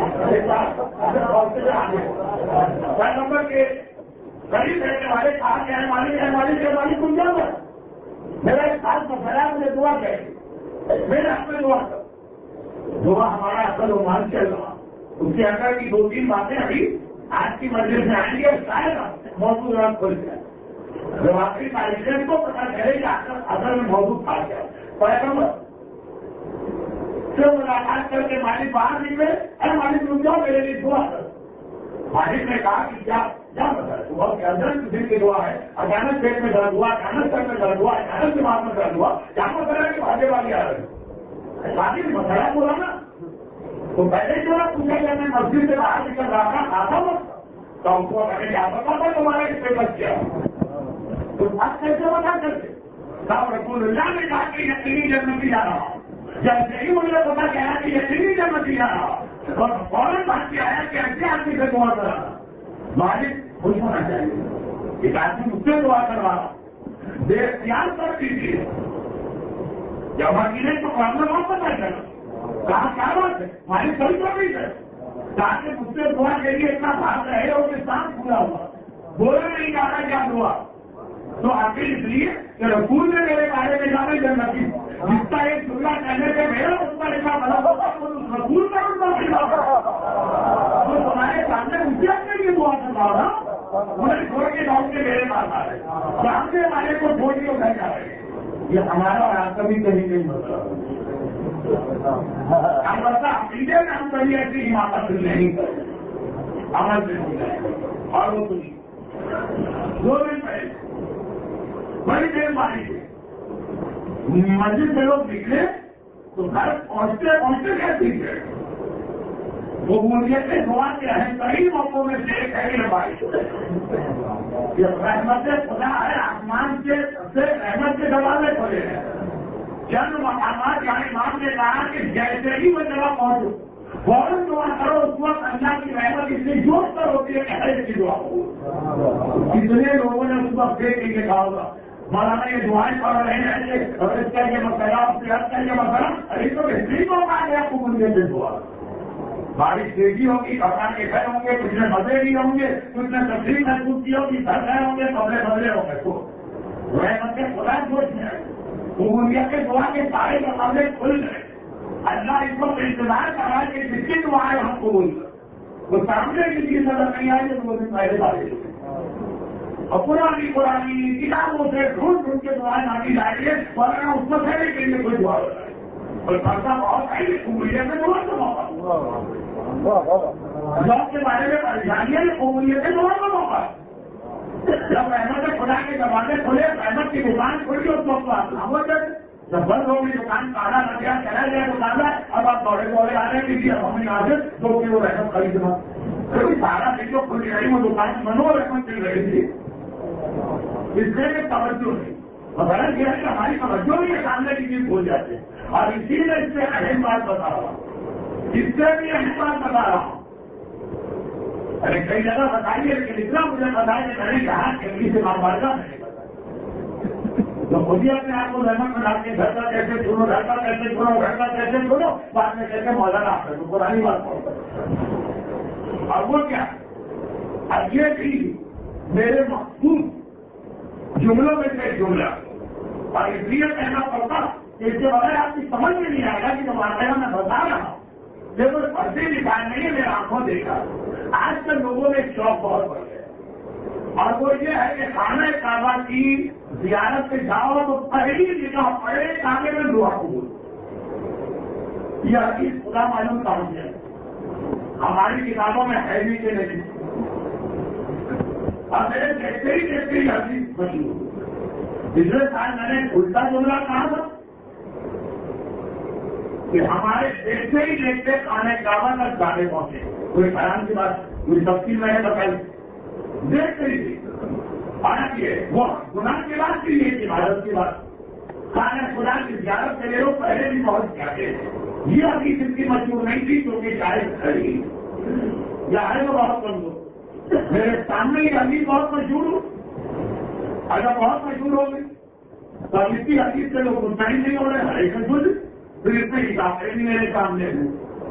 نمبر کے قریب رہنے والے کہا کہ مالک تم جاؤ گا، میرا ایک خاص مسئلہ ہے، مجھے دعا کرے، میرے حق میں دعا کرو۔ دعا ہمارا اصل و مان چل رہا، اس کے اندر کی 2-3 باتیں ابھی آج کی مجلس میں آئیں گی اور شاید موضوع رات کھل جائے، جب آخری تاریخ کو پتا چلے کہ اصل میں موضوع تھا کیا۔ پیغمبر سے ملاقات کر کے مالک باہر نکلے، ارے مالک رک جاؤ، میرے لیے دعا کرو۔ مالک نے کہا کہ کیا مسئلہ ہے؟ بہت ارجنٹ دل کی دعا ہے، اچانک پیٹ میں درد ہوا، اچانک سر میں درد ہوا، اچانک دماغ میں درد ہوا، کیا مسئلہ ہے کہ بھاگے والی آ رہے باقی مسئلہ بولا نا تو پہلے جو ہے پوچھا کہ میں مسجد سے باہر نکل رہا تھا آتا وقت تو اس کو میں کیا پتا تھا تمہارا اس پہ بچ گیا تو بات کیسے بتا کرتے صاحب رسول اللہ نے کہا کہ یقینی جنتی جا رہا جب یہی مجھے پتا کیا کہ یقینی جنتی جا رہا اور فوراً بات کیا ہے کہ ایسے آدمی سے دعا کر رہا مالک خوش ہونا چاہیے، ایک آدمی مجھ سے دعا کر رہا بے اختیار کر دیجیے، جب مدینے کو معاملہ وہاں پتا چلا کہاں کیا بات ہے، مالک کبھی کبھی ہے کہا کہ مجھ سے دعا کے لیے اتنا بھاگ رہے اور کے ساتھ پورا ہوا بولنا نہیں چاہتا کیا دعا تو آخر اس لیے کہ رسول نے میرے بارے میں جانا جنتی جس کا ایک جملہ کہنے سے میرا اس کا اتنا بڑا ہوگا رسول کا ان کا تمہارے سامنے مجھے اپنے لیے دعا کر رہا ہوگا مجھے چھوڑ کے جاؤ کے میرے پاس آ رہے سامنے والے کو چھوڑ کے ادھر جا رہے یہ ہمارا اور آپ کا بھی کہیں نہیں مسئلہ ہم بتا عقیدے میں ہم کبھی ایسی حماقت نہیں کریں عمل سے ہو جائے اور وہ سنی 2 دن پہلے بڑی دیر ماری تھی مسجد سے لوگ نکلے تو گھر پہنچتے کیا سیکھ گئے وہ مجھے دعا کے اہم ترین موقعوں میں سے ایک ہے یہ بارش یہ رحمت خدا ہے آسمان سے رحمت کے دروازے کھولے ہیں چند مقامات یعنی امام نے کہا کہ جیسے ہی وہ جگہ پہنچو فوراً دعا کرو اس وقت اللہ کی رحمت اتنی جوش پر ہوتی ہے کہ ہر کی دعا ہو کتنے لوگوں نے اس وقت دیکھ کے کہا ہوگا مولانا یہ دعائیں پڑھ رہے ہیں اور اس کا یہ مسئلہ اس کا یہ مسئلہ ابھی تو بہترین موقع ہے آپ کو منڈے سے دعا بارش تیزی ہوگی کپڑا کے گھر ہوں گے کچھ نے مزے نہیں ہوں گے کچھ نے تفریح محسوس کی ہوگی گھر گئے ہوں گے کپڑے بدلے ہوں گے تو رحمت کے خدا جوش میں قبولیت کے دعا کے سارے مقابلے کھل گئے اللہ اس وقت انتظار کر رہا ہے کہ جس کی دعائیں ہم قبول کریں وہ سامنے کسی کی نظر نہیں آئی تو 2 دن پہلے بارش اور پرانی کتابوں سے ڈھونڈ کے دعائیں مانگی جائیں گے ورنہ اس مسئلے کے لیے کوئی دعا ہو جائے اور خرچہ بہت ہے قبولیت میں دعا کا موقع جاب کے بارے میں پریشانیاں قبولیت کے دعا کا موقع جب رحمت خدا کے دروازے کھلے رحمت کی دکان کھلی اس وقت آپ ہو جائے جب بند ہوگی دکان تالا لگ گیا چلا گیا دکان ہے اب آپ دوڑے آ رہے ہیں کہ اب ہمیں آ جائے 2 کلو رحمت خریدنا کبھی سارا دن جو کھلی رہی وہ دکان منو رحمت مل رہی تھی اس میں توجہ نہیں غلط یہ ہے کہ ہماری توجہ بھی سامنے کی چیز بھول جاتے ہیں اور اسی لیے اس سے اہم بات بتا رہا ہوں اس سے بھی اہم بات بتا رہا ہوں ارے کئی جگہ بتائیے لیکن اتنا مجھے بتائیے کہ میں نے کہا کہ سے مارکا نہیں بتایا تو خود ہی اپنے آپ کو رحمت میں ڈال کے گھر کا کیسے چھوڑو گھر کا کیسے چھوڑو گھر کا کیسے چھوڑو بعد میں کہتے مولانا آپ کو پرانی بات پڑھو اور وہ کیا اب یہ بھی میرے مخصوص جملوں میں سے ایک جملہ اور اس لیے کہنا پڑتا کہ اس کے بغیر آپ کی سمجھ میں نہیں آئے گا کہ جو واقعہ میں بتا رہا ہوں لیکن پڑھتے لکھا نہیں ہے میرے آنکھوں دیکھا آج کل لوگوں میں شوق بہت بڑھ گیا اور وہ یہ ہے کہ خانہ کعبہ کی زیارت سے جاؤ تو پہلی جگہ پڑے کعبے میں دعا قبول یہ حدیث خدا معلوم کام ہے ہماری کتابوں میں ہے بھی کہ نہیں اور میرے دیکھتے ہی حدیث مشہور پچھلے سال میں نے الٹا جملہ کہا تھا کہ ہمارے دیکھتے ہی دیکھتے خانہ کعبہ تک جانے پہنچے کوئی حیران کی بات کوئی تفصیل میں نے بتائی دیکھ کر ہی حالانکہ وہ گناہ کی بات کی ہے، عبادت کی بات. خانہ خدا کی زیارت کرے وہ پہلے بھی بہت جاتے ہیں. یہ ابھی اتنی مشہور نہیں تھی کیونکہ شاید کھڑی یا ہے وہ بہت کمزور. میرے سامنے ہی ابھی بہت مشہور ہو، اگر بہت مشہور ہوگی تو اب اس کی حدیث سے لوگ مطمئن نہیں ہو رہے. ہر کچھ پھر اس میں حساب بھی میرے سامنے ہوں.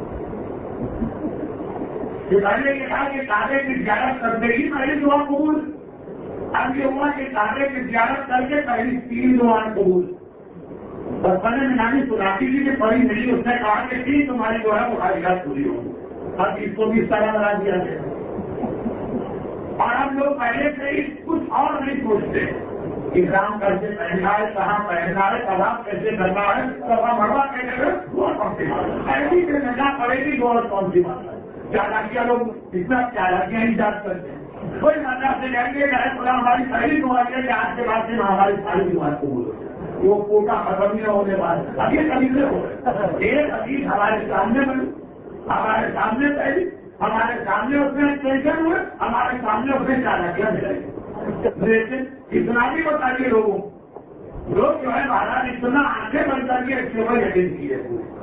پہلے یہ تھا کہ کعبے کی زیارت کرتے ہی پہلی دعا قبول. اب یہ ہوا کہ کعبے کی زیارت کر کے پہلی 3 دعائیں قبول. بس میں نے نانی سناتی تھی کہ پڑھی نہیں، اس نے کہا کہ 3 تمہاری جو ہے وہ خواہشات پوری ہوگی. اب اس کو بھی اس طرح بنا دیا گیا. اور ہم لوگ پہلے سے ہی کچھ اور نہیں سوچتے. احرام کیسے پہننا ہے، کہاں پہننا ہے، طواف کیسے کرنا ہے، صفا مروا کیسے کرنا ہے، وہ کون سی بات ہے. ایسی سے نظر پڑے گی وہ کون سی بات ہے. چالاکیاں لوگ اتنا چالاکیاں ایجاد کرتے ہیں. کوئی مطلب سے جائیں گے کہ خدا ہماری پہلی دعا ہے کہ آج کے بعد سے ہماری ساری دعائیں قبول ہو جائے. وہ کوٹا ختم نہیں ہونے والا. ابھی کبھی سے ہو رہے ایک حدیث ہمارے سامنے بنی، ہمارے سامنے پہلی، ہمارے سامنے اس میں ٹینشن ہوئے، ہمارے سامنے اس میں چالاکیاں ملائی. لیکن اتنا بھی بتائیے لوگوں لوگ جو ہے مہاراج اتنا آنکھیں بند کر کے اس کے اوپر یقین کیے.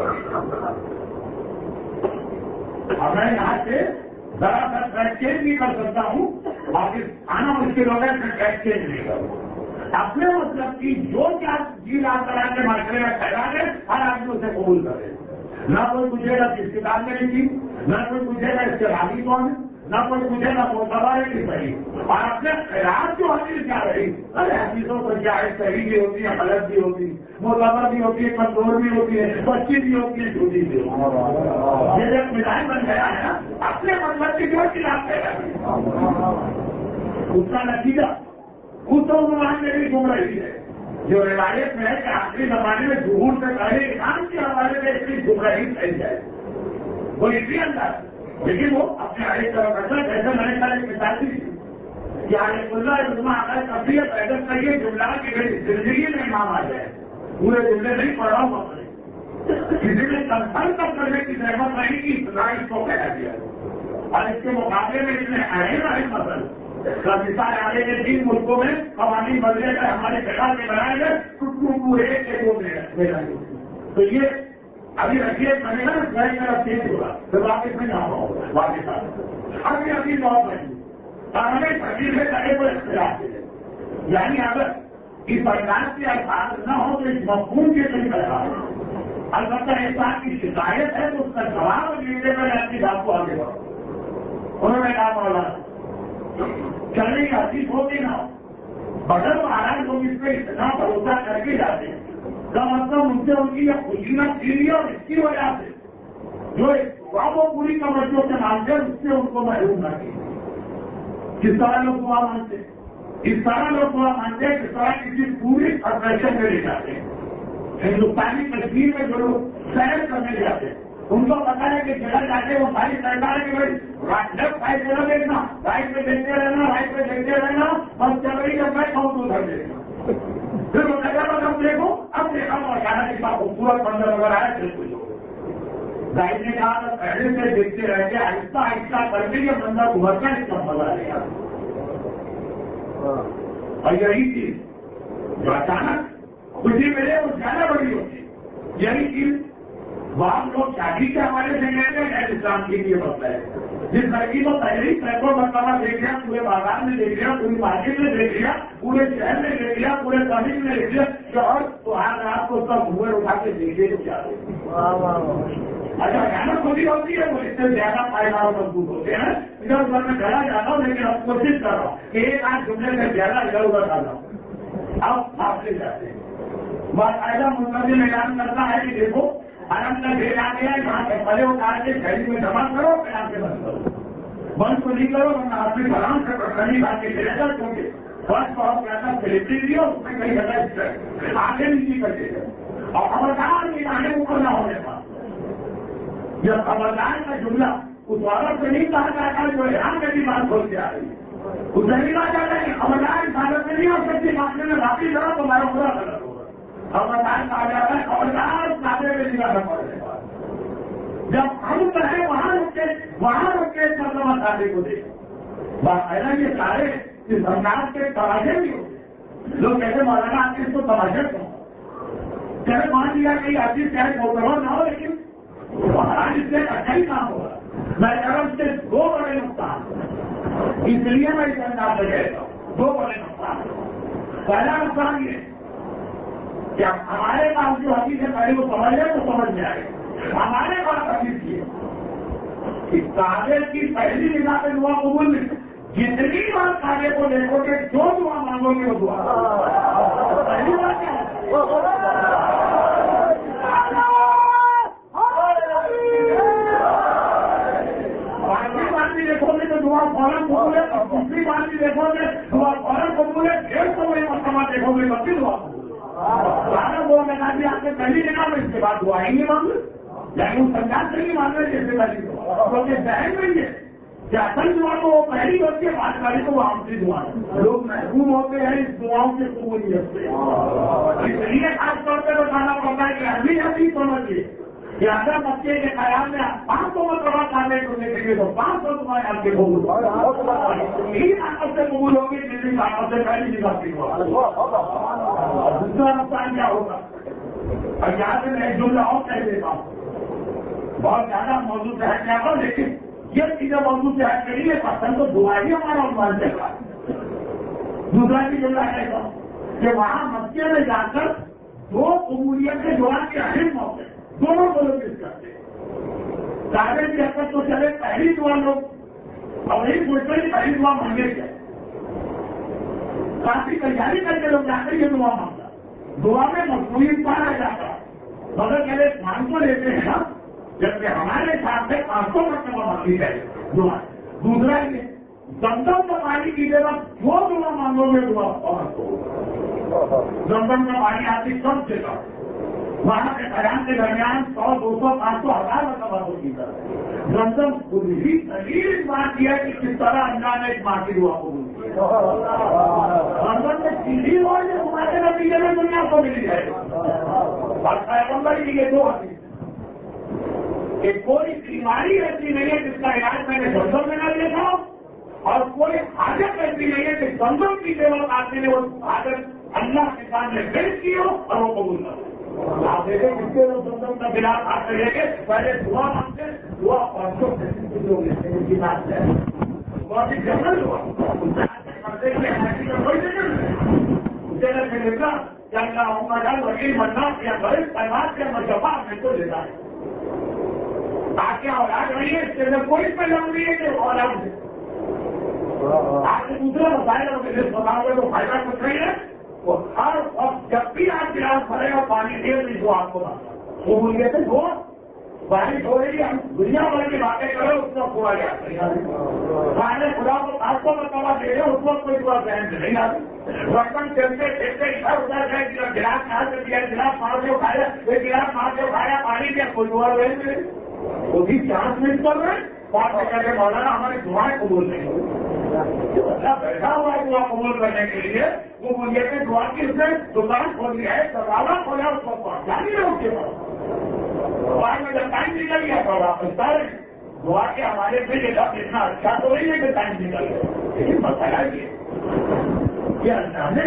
میں یہاں سے ذرا سا ٹریک چینج بھی کر سکتا ہوں، باقی آنا مشکل ہوگا کہ ٹریک چینج نہیں کروں. اپنے مطلب کی جو کیا جی آپ کرا کے معاشرے میں پھیلا دے ہر آدمی اسے قبول کرے. نہ کوئی پوچھے گا کس کتاب میں لکھی، نہ کوئی پوچھے گا اس کے راوی کون ہے، نہ کوئی پوچھے گا معتبر ہے کہ صحیح. اور اپنے خیرات جو حدیث کیا رہی، ارے حدیثوں کو کیا ہے، صحیح بھی ہوتی ہے، غلط بھی ہوتی ہے، معتبر بھی ہوتی ہے، کمزور بھی ہوتی ہے، سچی بھی ہوتی ہے، جھوٹی بھی ہوتی ہے. یہ ایک مزاج بن گیا ہے نا اپنے مطلب کی جو خلاف ہے اس کا نتیجہ اس عنوان میں بھی گم رہی ہے. جو روایت میں ہے کہ آخری زمانے میں ظہور سے پہلے ایمان کے حوالے سے اتنی گمراہی پھیل جائے وہ اسی انداز. لیکن وہ اپنے ہر ایک طرف رکھنا جیسے میں نے کل ایک مثال دی کہ علیہ اللہ رضما آگر کبھی پیدل کریے جملہ کی زندگی میں امام آ جائے. پورے جملے نہیں پڑھ رہا ہوں کسی نے کنفرم تک کرنے کی ضرورت نہیں کی اتنا اس کو کہہ دیا. اور اس کے مقابلے میں اتنے اہم مسئلے مثال آگے کے 3 ملکوں میں قوانین بدلے گئے، ہمارے جگہ کے بنائے گئے، پورے کے 2 میں. تو یہ ابھی رکھیے بنے گا نا طرف چینج ہوگا پھر واپس میں جانا ہوگا واپس آ ابھی بہت بنی اور ہمیں تقریب سے کرے کو اختلاف ہے. یعنی اگر اس پرکار کے الفاظ نہ ہو تو اس مفہوم کے کئی پیغام. البتہ ایک بات کی شکایت ہے تو اس کا جواب دینے میں اپنی بات کو آگے بڑھوں. انہوں نے کہا مولانا چلنے کی حدیث ہوتی نہ ہو بدل مہاراج لوگ اس پہ اتنا بھروسہ کر کے جاتے ہیں کا مطلب ان سے ان کی یہ خوشیاں چھینی اور اس کی وجہ سے جو وہ پوری توجہ سے مانتے ہیں اس سے ان کو محروم نہ کیے. کس طرح لوگ دعا مانتے ہیں، اس طرح لوگ دعا مانتے ہیں کس طرح کسی پوری پروفیشن میں لے جاتے ہیں. ہندوستانی کشمیر میں جو لوگ سیر کرنے جاتے ہیں ان کو پتا ہے کہ جگہ جاتے وہ ساری سرکار ہے کہ بھائی لیفٹ سائڈ سے نہ دیکھنا، رائٹ پہ دیکھتے رہنا، رائٹ پہ دیکھتے رہنا، بس چل رہی جب میں کہوں تو ادھر دیکھنا. پھر وہ جگہ پر اب دیکھو اب دیکھا تو اچانک اتنا خوبصورت منظر وغیرہ ہے پھر کچھ ہو گائڈ نے کہا تو پہلے سے دیکھتے رہ کے آہستہ آہستہ کر کے یہ بندہ ابھرتا اس کا مزہ لے گا. اور یہی چیز جو اچانک خوشی ملے وہ زیادہ بڑی ہوتی ہے. یہی چیز وہاں لوگ شادی کے حوالے سے گئے تھے غیر اسلام کے لیے بتتا ہے. جس لڑکی کو پہلے ہی سینکڑوں مرتبہ دیکھ لیا، پورے بازار میں دیکھ لیا، پوری مارکیٹ میں دیکھ لیا، پورے شہر میں دیکھ لیا، پورے تحریر میں دیکھ لیا شوہر تو آج رات کو اس کا گھومر اٹھا کے دیکھے تو کیا اچھا اچانک خوشی ہوتی ہے وہ اس سے زیادہ فائدہ اور مضبوط ہوتے ہیں. ادھر ادھر میں چلا جاتا ہوں لیکن اب کوشش کر رہا ہوں کہ ایک آدھ جملے سے زیادہ ادھر ادھر ڈالا ہوں. اب آپ لے جاتے ہیں باقاعدہ منتظم اعلان کرتا ہے کہ دیکھو حرم کا ڈھیر آ گیا یہاں سے پلے اتار کے شہری میں جمع کرو پھر آ کے بند کرو. بند تو نہیں کرو ورنہ اپنے کلام سے پرسنی بات کے گرے گا کیونکہ فرسٹ بہت زیادہ سیلیبریٹی بھی ہو اس میں کئی جگہ آگے نیچے کر کے اور خبردار یہ آگے اوپر نہ ہونے پا. جب خبردار کا جملہ اس عورت سے نہیں کہا جاتا جو ایران میں بھی بات کھول کے آ رہی ہے اس سے نہیں کہا جاتا ہے خبردار اس حالت میں نہیں ہو سکتی معاملے میں باقی کرو تو ہمارا برا غلط ہوگا. خبردار کہا جاتا ہے خبردار کھاتے میں نگاہ پڑنے کا. جب ہم کہیں وہاں رکے مرتبہ کھاتے کو دے باقاعدہ یہ سارے اس انداز کے تماشے بھی ہوتے لوگ کہتے مولانا آپ اس کو تماشا کہو چلے مان لیا کہ یہ عزیز چاہے موتبر نہ ہو لیکن آج اس سے اچھا ہی کام ہوگا. میں کہہ رہا ہوں اس سے دو بڑے نقصان اس لیے میں اس انداز سے کہتا ہوں دو بڑے نقصان. پہلا نقصان یہ کہ ہمارے پاس جو حدیث ہے پہلے وہ سمجھ لے تو سمجھ میں آئے. ہمارے پاس حدیث یہ کہ کعبے کی پہلی نگاہ پہ دعا قبول نہیں. جتنی بار کعبے کو دیکھو گے جو دعا مانگو گے وہ دعا پہلی بار کیا دیکھو گے تو دعا فوراً قبول ہے. دوسری بار بھی دیکھو گے دعا فوراً قبول ہے. 150 مرتبہ دیکھو گے تب بھی دعا سارا وہ لگا دیا آپ نے پہلی جگہ میں اس کے بعد دعا ہی نہیں مانگ لیکن وہ سنجان سے نہیں مانگ رہے جیسے پہلی دعا کیونکہ ذہن میں یہ کہ اصل دعا تو وہ پہلی ہوتی ہے بات والی تو وہ آخری دعا ہے. لوگ محروم ہوتے ہیں اس دعاؤں کے قبولیت سے. اس لیے خاص طور پہ بتانا پڑتا ہے کہ ابھی ابھی سمجھیے کہ اگر بچے کے خیال میں 500 مرتبہ کھانے کو دیکھیں گے تو 500 دعائیں آپ کے قبول یہی طاقت سے قبول ہوگی جتنی طاقت سے پہلی جگہ کی ہوا. دوسرا نقصان کیا ہوگا اور یہاں سے میں جملہ اور کہہ دیتا ہوں بہت زیادہ موضوع سے ہٹ جائے گا لیکن یہ چیزیں موضوع سے ہٹ کے لیے پسند تو دعا ہی ہمارا عنوان چل رہا ہے. دوسرا بھی جملہ کہتا ہوں کہ وہاں مسجد میں جا کر دو قبولیت کے دعا کے اہم موقع دونوں کو لوگ اس کرتے کعبے کی حد تک تو چلے پہلی دعا لوگ اور یہی سوچتے کہ پہلی دعا مانگے کیا کافی تیاری کر کے لوگ جا کر یہ دعا مانگتا. دعا میں مقبولیت پایا جاتا مگر پہلے مان کو لیتے ہیں نا جبکہ ہمارے ساتھ سے 500 مرتبہ مانگی جائے دعا. دوسرا یہ زمزم کا پانی پیتے وقت جو دعا مانگو گے دعا اور زمزم کا پانی آتی سب سے کم وہاں کے قیام کے درمیان 100 200 500 1000 مرتبہ کو پیتا ہے. زمزم خود ہی دلیل بات یہ ہے کہ کس طرح اللہ نے ایک ماں کی دعا کو زمزم میں سیدھی اور تمہارے نتیجے میں دنیا کو ملی جائے اور پیغمبر کی یہ دو حدیث کہ کوئی بیماری ایسی نہیں ہے جس کا علاج میں نے زمزم میں نہ دیکھا اور کوئی حاجت ایسی نہیں ہے کہ زمزم کی وقت آدمی نے وہ حاجت اللہ کے سامنے پیش کی ہو اور وہ قبول نہ ہو. آپ دیکھیں جس کے لوگ زمزم کا گلاس آپ لے کے پہلے دعا مانگتے دعا پانچوں کی بات ہے بہت ہی جنرل ہوا کہ اللہ عمر وکیل منا یا بڑے تعداد کے مجبہ ہمیں کو لیتا ہے تاکہ اولاد نہیں ہے اس کے اندر کوئی پہلے نہیں ہے کہ اولاد آپ کے دوسرے مسائل اور بتاؤ گے تو فائدہ کچھ نہیں ہے. وہ ہر وقت جب بھی آپ گلاس بھرے گا پانی دے نہیں تو آپ کو وہ بولیے تھے وہ بارش ہو رہی ہے ہم دنیا بھر کی باتیں کریں اس وقت ہوا جاتا ہے خدا کو 500 مرتبہ دے رہے اس وقت کوئی دعا ذہن سے نہیں آتی. برتن چلتے پھرتے ادھر ادھر گئے گلاس کہاں سے دیا گلاس مار کے کھایا یہ گلاس مار کے کھایا پانی کیا کوئی دعا ذہن سے وہ بھی چانس مس کر رہے ہیں بات میں کہتے مولانا ہماری دعائیں قبول نہیں ہوئی. اللہ بیٹھا ہوا ہے دعا قبول کرنے کے لیے وہ مجھے کہ دعا کی اس نے دکان کھولی ہے دروازہ کھولا اس کو جانی ہے اس کے بعد میں جب ٹائم نکل گیا تو واپس سارے دعا کے ہمارے دل اتنا اچھا تو نہیں ہے کہ ٹائم نکل گیا لیکن بتایا یہ اللہ نے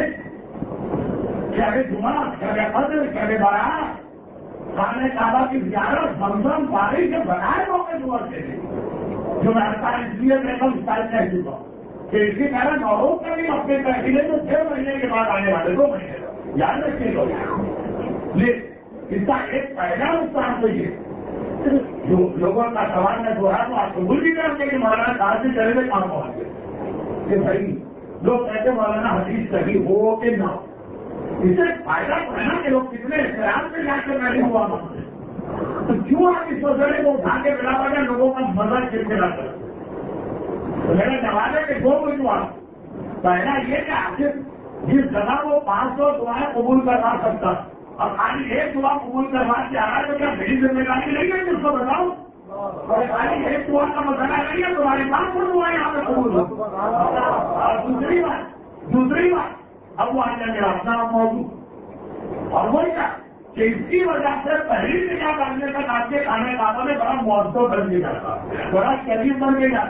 چاہے جمعہ چاہے قدر چاہے بارات خانہ کعبہ کی زیارت زمزم بارش کے بنائے موقع دعا کے لیے جو میں اس لیے میں کم مثال کہہ چکا ہوں کہ اسی طرح نوروز کا بھی اپنے تحریریں تو 6 مہینے کے بعد آنے والے 2 مہینے یاد رکھیے لوگ اس کا ایک پہلا نقصان تو یہ جو لوگوں کا سوال میں دوہرا تو آپ قبول بھی کرتے کہ مولانا کہاں سے چلے گئے کام پہنچ گئے کہ بھائی لوگ کہتے مولانا حدیث صحیح ہو کہ نہ ہو اس سے فائدہ تو ہے نا کہ لوگ کتنے احترام سے جا کے نہیں ہوا مانگتے تو کیوں آپ اس مسئلے کو اٹھا کے بلا بجا لوگوں کا مزہ چڑچڑا کر تو میرا جواب ہے کہ 2 وجوہات. پہلا یہ کہ آخر جس جگہ وہ 500 دعائیں قبول کروا سکتا اور خالی ایک دعا قبول کروا کے آ رہا ہے تو کیا میری ذمہ داری نہیں ہے جس کو بتاؤ خالی ایک دعا کا مسئلہ نہیں ہے تمہاری 500 دعائیں یہاں پہ قبول ہو. اور دوسری بات اب وہ آ جائیں گے اپنا موضوع اور وہ کیا کہ اس کی وجہ سے پہلی نگاہ کرنے کا آپ کے کھانے کعبہ میں بڑا مؤثر بن کے جاتا بڑا شریف بن کے جاتا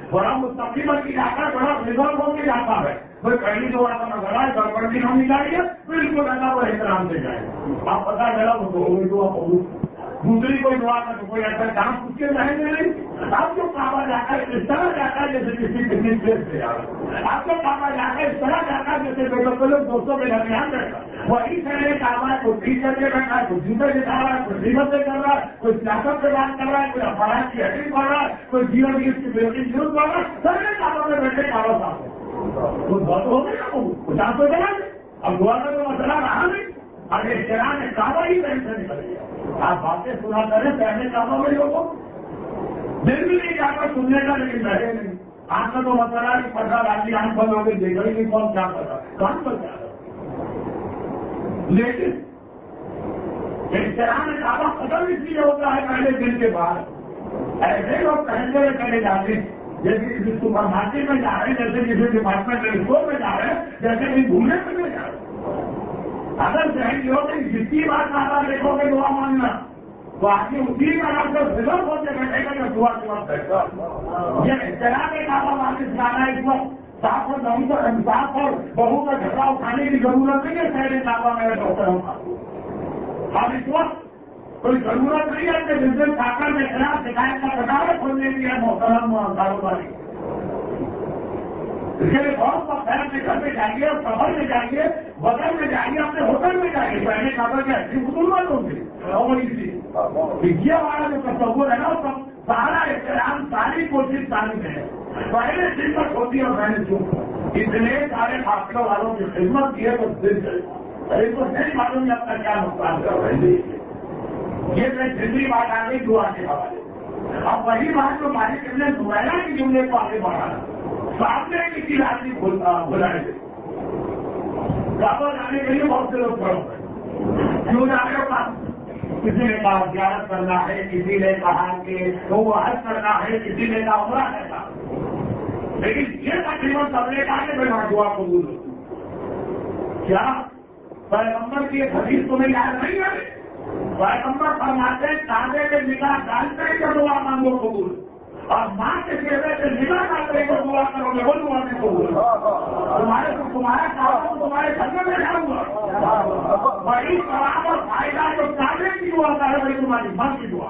بڑا مستقبل علاقہ بڑا ریزرو ہو کے جاتا ہے. کوئی پہلی جو آپ کا گھر ہے گڑبڑ بھی ہونی چاہیے, بالکل ایسا وہ احترام سے جائے. آپ پتا چلا تو دوسری کوئی دعا کر کوئی ایسا جان پوچھ کے رہیں گے نہیں. آپ کو کعبہ جا کر اس طرح جاتا ہے جیسے کسی پلیس سے جا رہا ہے. آپ کو کعبہ جا کر اس طرح جاتا ہے جیسے بیٹوں کے لوگ دوستوں کے درمیان بیٹھا. وہی پہلے کعبہ ہے, کوئی ٹھیک کر کے بیٹھا ہے, کوئی جوتے دکھا رہا ہے, کوئی قیمت سے کر رہا ہے, کوئی سیاست سے بات کر رہا ہے, کوئی افراد کی ہڈی پڑھ رہا ہے, کوئی جیون کی اس کی بیٹی نیوز پڑھ رہا ہے. سارے کعبہ میں بیٹھے کعبہ صاحب وہ بہت ہو گئی نا, وہ جان تو چلا گئے. اب دعا کا تو مسئلہ رہا نہیں. اب ایک چراغ میں کعبہ ہی کہیں سے نکل گیا. آپ باتیں سنا کریں پہلے کعبہ میں لوگوں دل بھی نہیں جاتا سننے کا, لیکن رہے نہیں. آپ کا تو مسئلہ ہے کہ پردہ ڈالی آنکھ بند ہو کے دیکھ رہی نہیں کون کیا کر رہا ہے, کون پر کیا کر رہا. لیکن ایک چراغ میں کعبہ ختم اس لیے ہوتا ہے پہلے دن کے بعد. ایسے لوگ پہنتے ہوئے چلے جاتے ہیں جیسے کسی سپر مارکیٹ میں جا رہے ہیں, جیسے کسی ڈپارٹمنٹل اسٹور میں جا رہے ہیں, جیسے کہیں گھومنے پھرنے جا رہے ہیں. اگر ذہن ہو کہ جتنی بات کعبہ دیکھو گے دعا مانگنا تو آدمی اسی کا نام سے ریزرو ہو کے بیٹھے گا کہ دعا کے وقت بیٹھا. یہ چلا کے کعبہ واپس لانا اس وقت صاف اور بہو کا انصاف اور بہو کا جھگڑا اٹھانے کی ضرورت نہیں ہے. شہری کعبہ میں ڈاکٹر ہوں اب اس وقت کوئی ضرورت نہیں ہے کہ جس دن ٹھاکر کے خلاف شکایت کا کتابیں کھولنے کی ہے محترم کاروباری. اس کے لیے بہت وقت ہے. اپنے گھر میں جائیے, سفر میں جائیے, بغل میں جائیے, اپنے ہوٹل میں جائیے. پہلے کعبہ کے ایسی مسلمان ہوں گے یہ ہمارا جو تصور ہے نا وہ سارا احترام ساری کوشش ساری ہے. پہلے خدمت ہوتی ہے اور میں نے چپ اتنے سارے حاصلوں والوں کی خدمت کی ہے تو دل چلے کو نہیں معلوم آپ کا کیا نقصان کر رہے ہیں. یہ میں دوسری بات آ گئی دعا کے حوالے. اب وہی بات جو مالک نے نمائرہ کے جملے کو آگے بڑھانا سامنے کسی آدمی بلائے گے کعبہ جانے کے لیے بہت سے لوگ کھڑے ہوئے. کیوں جا رہے ہو کام؟ کسی نے کہا زیارت کرنا ہے, کسی نے کہا کہ وہ حج کرنا ہے, کسی نے کہا عمرہ کرنا. لیکن یہ تقریباً سب نے کہا کہ میں دعا قبول ہوں. کیا پیغمبر کی ایک حدیث تمہیں یاد نہیں ہے؟ پیغمبر فرماتے ہیں کعبے میں نگاہ ڈالتے ہی تو دعا مانگو قبول, اور ماں کے چہرے سے نگاہ ڈالتے ہی تو دعا کرو گے وہ دعا نہیں قبول. تمہارا کعبہ تو تمہارے گھر میں بیٹھا ہوا بڑی خراب اور فائدہ جو کعبے کی دعا کا ہے وہی تمہاری ماں کی دعا.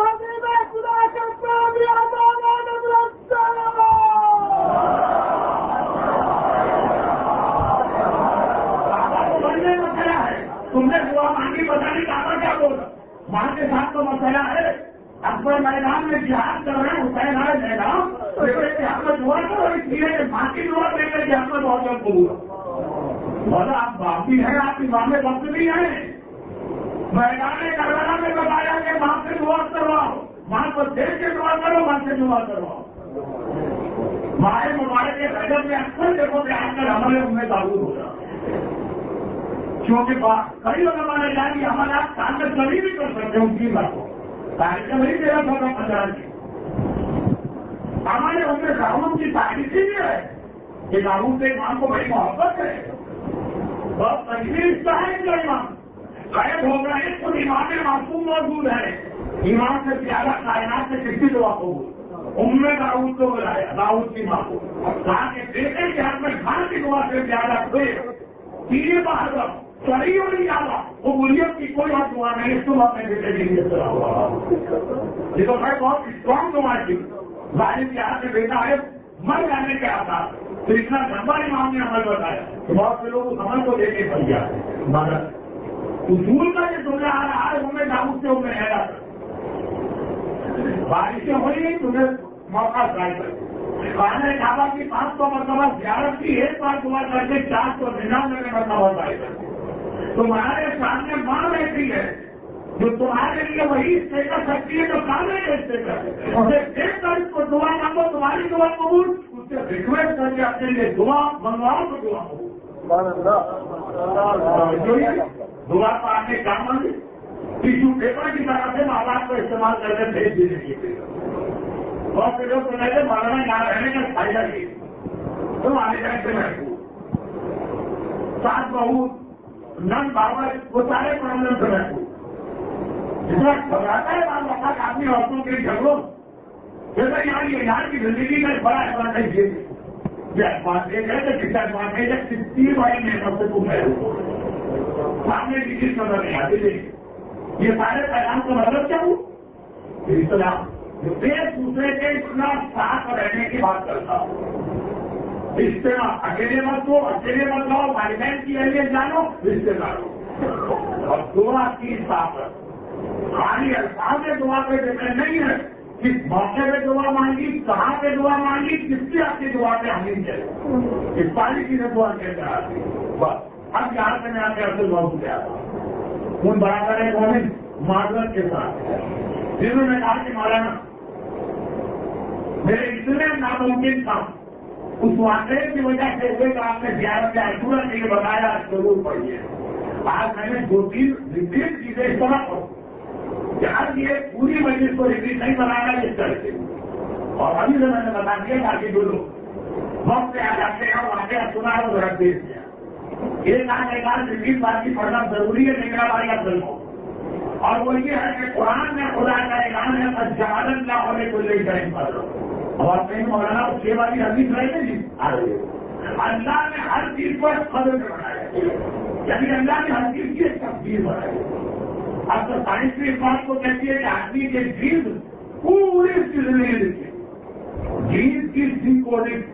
تم نے دعا مانگی پتا نہیں کعبہ کیا بولا. ماں کے ساتھ تو مسئلہ ہے. اکبر میدان میں جہاد کر رہے ہیں, حسین آئے میدان ہم نے دعا کرو اس لیے کہ ماں کی دعا دے کر کے ہم نے بہت جلد قبول. بولا آپ باپ بھی ہیں, آپ کی ماں میں وقت بھی ہیں. میدان کربلا میں بتایا کہ ماں سے دعا کرواؤ, ماں کو دیکھ کے دعا کرو, ماں سے دعا کرواؤ. ماں مبارک کے رجب میں اکثر دیکھو کہ آج کل ہمارے ان میں تعبت ہو رہا کیونکہ کئی علماء نے کہا کہ ہمارے آپ کام میں کبھی بھی کر سکتے ہیں ان کی بات کو تاریخ نہیں دے رہا تھا پنجاب کی. ہمارے ان میں راہل کی تاریخ ہی ہے کہ راہل کے امام کو بڑی محبت ہے, بہت تجویز کا ہے ان کا امام. قید ہو گئے تو امام معصوم موجود ہے. امام سے زیادہ کائنات سے کسی دعا کو ان میں راہل کو بلایا, راہل کی ماں کو کہا کہ بیٹے کے ہاتھ میں کھان کی دعا سے زیادہ ہوئے تیرے باہر سری ہو نہیں جانا وہ بولیت کی کوئی اور دعا نہیں. اس کو اپنے بیٹے کے لیے چلا ہوا یہ تو میں بہت اسٹرانگ دعا کی. ظاہر کے ہاتھ میں بیٹا ہے مر جانے کے آسار تو اتنا لمبا امام نے عمل بتایا تو بہت سے لوگ اس عمل کو لے کے پڑ گیا. مگر اصول کا یہ سمجھا آ رہا ہے ہمیں داؤد سے انہیں ہے بارشیں ہوئی نہیں تمہیں موقع ٹرائی کر. خانہ کعبہ کی 500 مرتبہ زیارت کی ایک بار دعا کر کے 499 مرتبہ ٹرائی کر. تمہارے سامنے ماں بیٹھی ہے جو تمہارے لیے وہی اسٹیٹس رکھتی ہے جو کامے کے اسٹیٹس. اسے دیکھ کر اس کو دعا مانگو تمہاری دعا قبول, اس سے ریکویسٹ کر کے اپنے لیے دعا منگواؤ تو دعا قبول. دعا کو آپ نے کام مانگی ٹیشو پیپر کی طرح سے ماں باپ کو استعمال کر کے بھیج دینے کی. بہت سے لوگ سمجھتے ہیں مانا یہاں رہنے کا فائدہ نہیں تم آنے جانے سے محفوظ سات بہو نن بابر وہ سارے پرابلم سے محفوظ. جتنا گھبراتا ہے بعض وقت آدمی عورتوں کے جھگڑوں جیسا یہاں کی زندگی کا ایک بڑا ایڈوانٹیج یہ ایڈوانٹیج ہے کہ جس ایڈوانٹیج ہے کتنی بڑی محنت سے تم ہے سامنے کی چیز نظر نہیں آتی لیکن یہ سارے پیغام کا مطلب کیا ہوں اسلام جو ایک دوسرے کے اتنا ساتھ رہنے کی بات کرتا ہوں اجتماع اکیلے مت ہو اکیلے مت رہو والدین کی اہمیت جانو رشتے دارو اور دعا کی طاقت خالی الفاظ میں دعا پہ ذکر نہیں ہے کس موقع پہ دعا مانگی کہاں پہ دعا مانگی کس سے آپ کی دعا پہ حمید چلے اس ساری چیزیں دعا کے اندر آتی بس اب یہاں سے میں آپ کے اصل موضوع پہ آتا ہوں ان برابر ہے مومن معذرت کے ساتھ جنہوں نے کہا کہ مولانا میرے اتنے ناممکن تھا اس واقعے کی وجہ سے ہوئے کہ آپ نے زیادہ سے ایسا نہیں بتایا ضرور پڑھیے آج میں نے 2-3 ریپیٹ چیزیں اس طرح پڑھی کہ آج یہ پوری مجلس کو ریپیٹ نہیں بنانا جس طرح سے اور ابھی سے میں نے بتا دیا تاکہ جو لوگ وقت پہ آ جاتے ہیں واقعہ سنا ہے وہ رکھ دیتے ہیں ایک آدھ ریپیٹ باقی پڑھنا ضروری ہے میرا بھائی افضل کو اور وہ یہ ہے کہ قرآن میں خدا کا اعلان ہے جعل اللہ علیہ کل شیء قدر اور کہیں مولانا اس والی حدیث رہے گی اللہ نے ہر چیز کو قدر میں بنایا یعنی اللہ نے ہر چیز کی ایک تقدیر بنائی اب تو سائنس بھی اس بات کو کہتی ہے کہ آدمی کے جیز پوری زندگی لکھی جیز کی سی کوڈنگ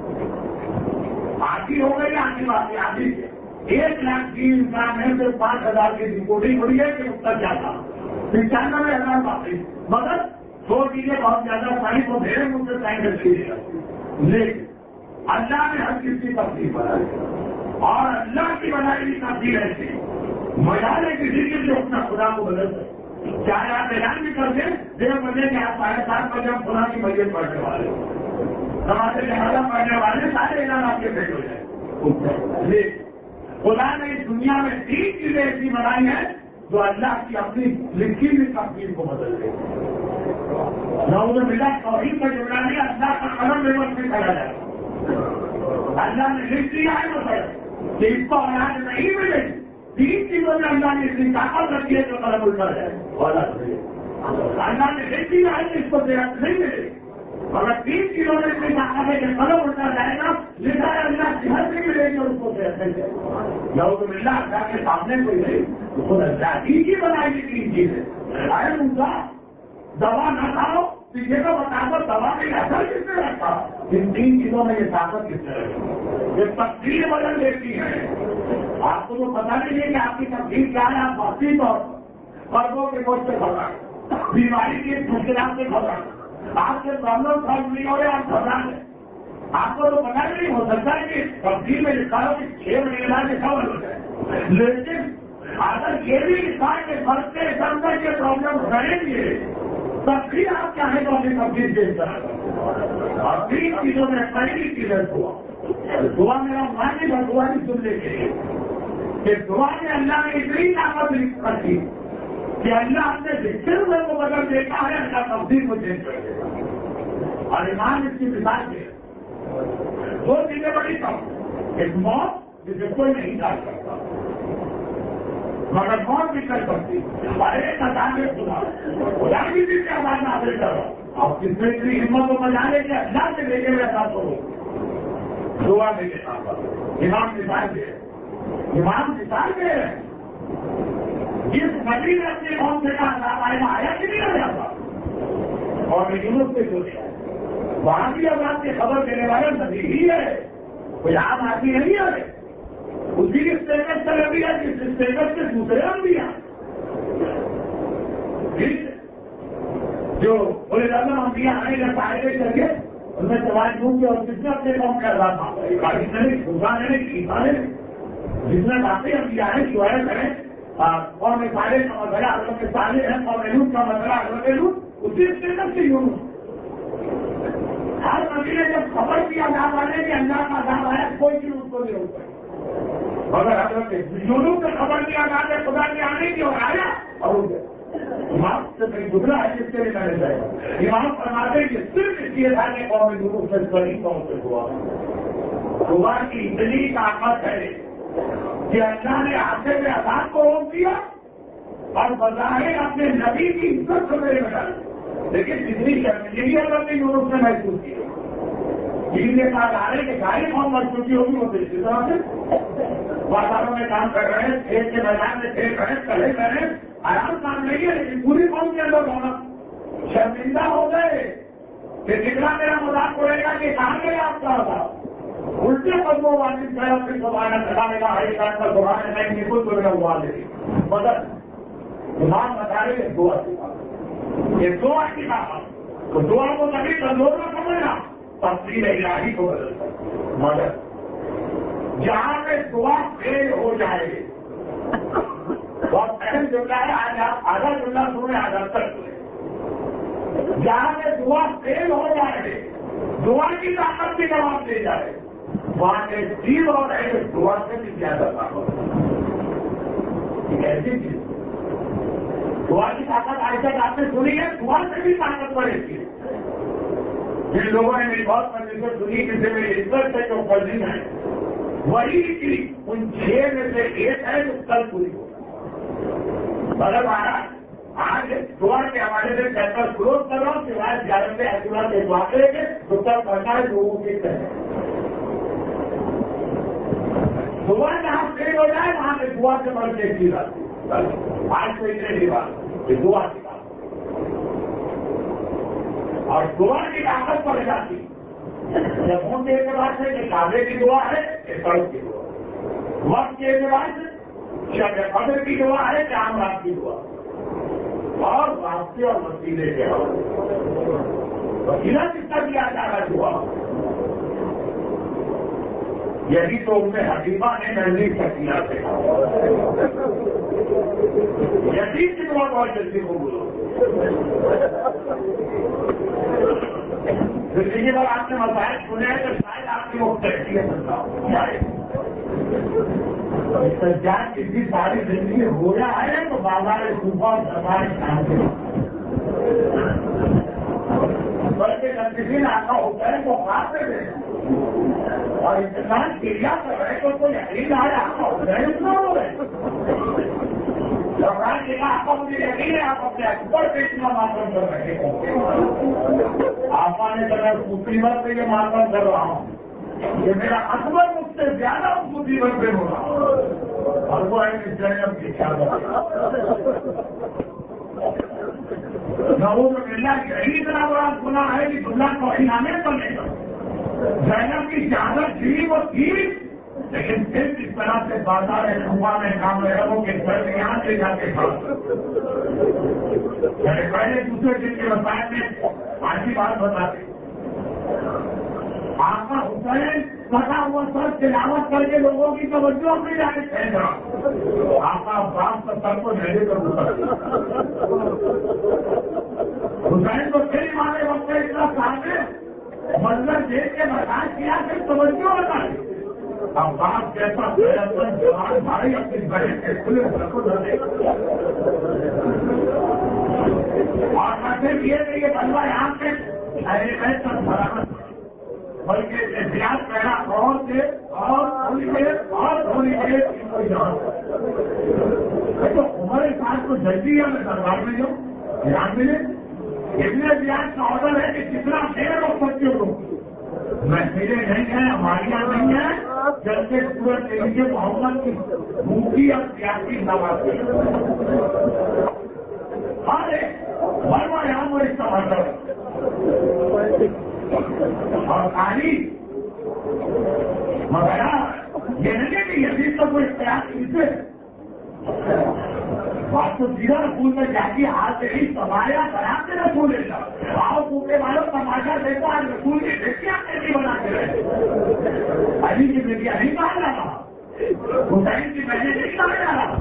آدھی ہو گئی آدھی بات آدھی 1 لاکھ کی انسان ہے تو 5,000 کی رپورٹنگ ہو رہی ہے کہ اس کا کیا تھا 95,000 باقی مگر 100 چیزیں بہت زیادہ سائنس کو دے مجھ سے سائنس اچھی ہے لیکن اللہ نے ہر چیز کی تفصیل بنائی اور اللہ کی بنائی ہوئی تفصیل ایسی مزہ نے کسی چیز سے اپنا خدا کو بدل دے چاہے آپ اعلان بھی کر دیں 1:30 بجے کہ آپ 7:30 بجے ہم خدا کی میت پڑھنے والے ہمارے لہٰذا پڑھنے والے سارے اعلان آپ کے پیٹ ہو جائیں لیکن خدا نے اس دنیا میں 3 چیزیں ایسی بنائی ہیں جو اللہ کی اپنی لکھی ہوئی تقدیر کو بدل دے نعوذ باللہ توحید کا جملہ نہیں اللہ کا قلم لیول سے کھڑا جائے اللہ نے لکھ دیا ہے مطلب کہ اس کو اولاد نہیں ملے 3 چیزوں میں اللہ نے اتنی طاقت رکھی ہے جو قلم الٹا جائے اللہ نے لکھ دیا ہے کہ اس کو دیات نہیں ملے مگر 3 چیزوں میں اتنی طاقت ہے کہ قلم الٹا جائے گا لکھا ہے اللہ صحت نہیں ملے گی اور اس کو دیات نہیں جائے گا نعوذ باللہ اللہ کے سامنے کوئی نہیں خود اللہ ہی بنائی گئی 3 چیزیں آئے ان کا دوا نہ کھاؤ پیچھے کا بتا دو دوا میں اثر کس نے رکھا ان 3 چیزوں میں یہ طاقت کس نے رکھی یہ تقدیر بدل دیتی ہے آپ کو تو پتا نہیں ہے کہ آپ کی تقدیر کیا ہے آپ وقتی طور پر قرضوں کے بوجھ سے گھبراہ بیماری کی مشکلات سے گھبراہ آپ کے پرابلم سالو نہیں ہو رہے آپ گھبرا گئے آپ کو تو پتا نہیں ہو سکتا ہے کہ تقدیر میں لکھا ہو کہ 6 مہینے بعد ریکور ہو جائے لیکن اگر یہ بھی لکھا ہے کہ فرق کے اندر کے پرابلم رہیں گے تب بھی آپ چاہیں تو اپنی تقدیر دیکھ کر اور 3 چیزوں میں پہلی چیز ہے دعا میرا مانی دعا بھی سننے کے لیے کہ دعا میں اللہ نے اتنی طاقت رکھی کہ اللہ اپنے ذکر میں کو بدل دیتا ہے اللہ تقدیر کو چینج کر دیتا اور ایمان اس کی مثال ہے 2 چیزیں بڑی کم ایک موت جسے کوئی نہیں ڈال سکتا مگر موت بھی کر سکتی اور ایک ہزار میں خدا کی بھی کیا بات حاصل کرو اور کس میں اتنی ہمت کو بجا لے کہ اللہ سے لے کے میرے ساتھ کرو دعا میں کے ساتھ امام مثال دے امام مثال دے جس نبی نے اپنے قوم سے کہا عذاب آئے گا آیا کہ نہیں آیا تھا اور یونس پہ چھوڑ دیا وہاں بھی عذاب کی خبر دینے والے نبی ہی ہے کوئی عام آدمی نہیں ہے اسی اسٹیٹس سے نبی ہے جس اسٹیٹس سے دوسرے انبیاء جو بولے زیادہ انبیاء آئے گا سارے کر کے ان میں سوال دوں گے اور جس نے اپنے قوم کا عذاب مانگا جس میں باقی انبیاء ہیں شعیب ہیں قوم صالح کا مسئلہ حضرت صالح ہے قوم لوط کا مسئلہ حضرت لوط اسی اسٹیٹس سے یونس ہر نبی نے جب خبر کی عذاب آنے کہ اللہ کا عذاب آیا کوئی چیز اس کو نہیں روک سکتی مگر حضرت یونس نے خبر کی عذاب ہے خدا کے آنے کی اور آیا اور امام سے کہیں گزرا ہے جس کے لیے میں نے جائے امام فرماتے کہ صرف اس لیے تھا کہ قوم یونس سے بڑی قوم سے ہوا کی اتنی طاقت ہے کہ اللہ نے آتے میں عذاب کو روک دیا اور بظاہر اپنے نبی کی عزت کو میرے میں ڈال لیکن جتنی شرمندگی اللہ نے یونس نے محسوس کی جن کے ساتھ آ رہے کہ ساری قوم محسوس ہوگی وہ اسی طرح سے بازاروں میں کام کر رہے ہیں، کھیت کے میدان میں کھیل رہے ہیں، کڑے کر رہے ہیں، آرام کام نہیں ہے، لیکن پوری قوم کے اندر ہونا شرمندہ ہو گئے کہ جتنا میرا مذاق اڑے گا کہ کہاں گئے آپ کا ہوگا الٹے قدموں والی طرف سے سبحانہ چلانے کا ہری کان کا سبحانہ نہیں بالکل تو میرا ہوا دے مگر ایمان بتا رہے ہیں دعا کی یہ دعا کی بات تو دعا کو کبھی کمزور نہ سمجھنا تفصیل الہی کو بدل سکتا مگر جہاں پہ دعا فیل ہو جائے بہت اہم جملہ ہے آدھا جملہ سنے آدھا تک سنے جہاں پہ دعا فیل ہو جائے دعا کی طاقت بھی جواب دے جائے وہاں کے دل اور ایک دعا سے بھی زیادہ طاقت ایک ایسی چیز دعا کی طاقت آج تک آپ نے سنی ہے دعا سے بھی طاقت بڑھے گی جن لوگوں نے میری بہت مجلس سنی جن سے میری عزت سے جو فرضی ہے وہی کی ان 6 میں سے ایک ہے جو کل پوری ہو مگر آج دعا کے حوالے سے چیپٹر کلوز کر رہا ہوں سوائے 11 سے ایسا کے دعا کریں گے تو کل پڑھنا ہے لوگوں کے کہیں دعا جہاں فیل ہو جائے وہاں پہ دعا سے بڑھ کے کی جاتی آج تو اتنے کی بات یہ دعا کی بات اور دعا کی طاقت پڑ جاتی جب ان کے اعتبار سے کہ کعبے کی دعا ہے کہ سڑک کی دعا وقت کے اعتبار سے شب قدر کی دعا ہے کہ عام رات کی دعا اور راستے اور وسیلے کے حوالے وسیلہ کس کا کیا جا رہا ہے دعا یہی تو ان میں حقیقہ نے نزدیک کا کیا تھا یہی کی دعا بہت جلدی کو بولو زندگی بھر آپ نے مسائل سنے ہیں تو شاید آپ کی وہ سجاد کسی ساری زندگی ہو رہا ہے تو بازار صوفہ اور دربار شام کے بلکہ کسی نے آتا ہوتا ہے وہ خاص ہے اور انسان کریا کر رہے تو کوئی یقین آ رہا آپ ہوتا ہے اتنا ہو رہے سرکار کے آپ کا مجھے یقین ہے آپ اپنے اوپر سے اتنا ماتم کر رہے ہیں آپ نے کہا مصیبت پہ یہ ماتم کر رہا ہوں یہ میرا اکبر مجھ سے زیادہ مصیبت پہ ہو رہا اور وہ ہے کہ زینب کی چادر نہ وہ تو ملنا یہی اتنا بڑا گناہ ہے کہ دنیا کو انعامے بنے گا زینب کی چادر تھی وہ تھی لیکن پھر اس طرح سے بازار صبح میں کام لوگوں کے گھر یہاں سے جا کے کھا پہلے دوسرے دن کے مسائل میں آج کی بات بتاتے آپ کا حسین کٹا ہوا سر تلاوت کر کے لوگوں کی توجہ اپنی جانے پھینک رہا آپ کا باپ کا سر کو نہیں کر حسین کو پھر ہمارے وقت اتنا سامنے منظر دیکھ کے برداشت کیا پھر توجہ بتائی اب باپ کیسا جوان بھائی اپنی بہن کے کھلے سر کو نہ دے اور نہ صرف یہ کہ یہ بندہ یہاں سے ایسا برابر بلکہ احتیاط کرنا اور سے اور تھوڑی دیر اور تھوڑی دیر ان کو یاد تو عمر صاحب کو جلدی ہے میں دربار میں جو دھیان ملے اتنے احتیاط کا آڈر ہے کہ جتنا دیر ہو سکتے ہو محفلیں نہیں ہیں ہماریاں نہیں ہیں جبکہ سورج دیکھیے محمد کی موٹی اور سیاسی نواز ہر مروا یہاں وہ اس کا مطلب اور کہانی مگر یہ نہیں کہ یزید کا کوئی اختیار کیسے بات تو سیدھا رسول میں جاتی ہاتھ سے ہی سمایا بنا کے رسول لیتا آؤ پوکے والوں تماشا دیتا ہے رسول کی بیٹیاں کیسی بنا کے رہے علی کی بیٹیاں نہیں کہا جا رہا حسین کی بہنیں نہیں کہا جا رہا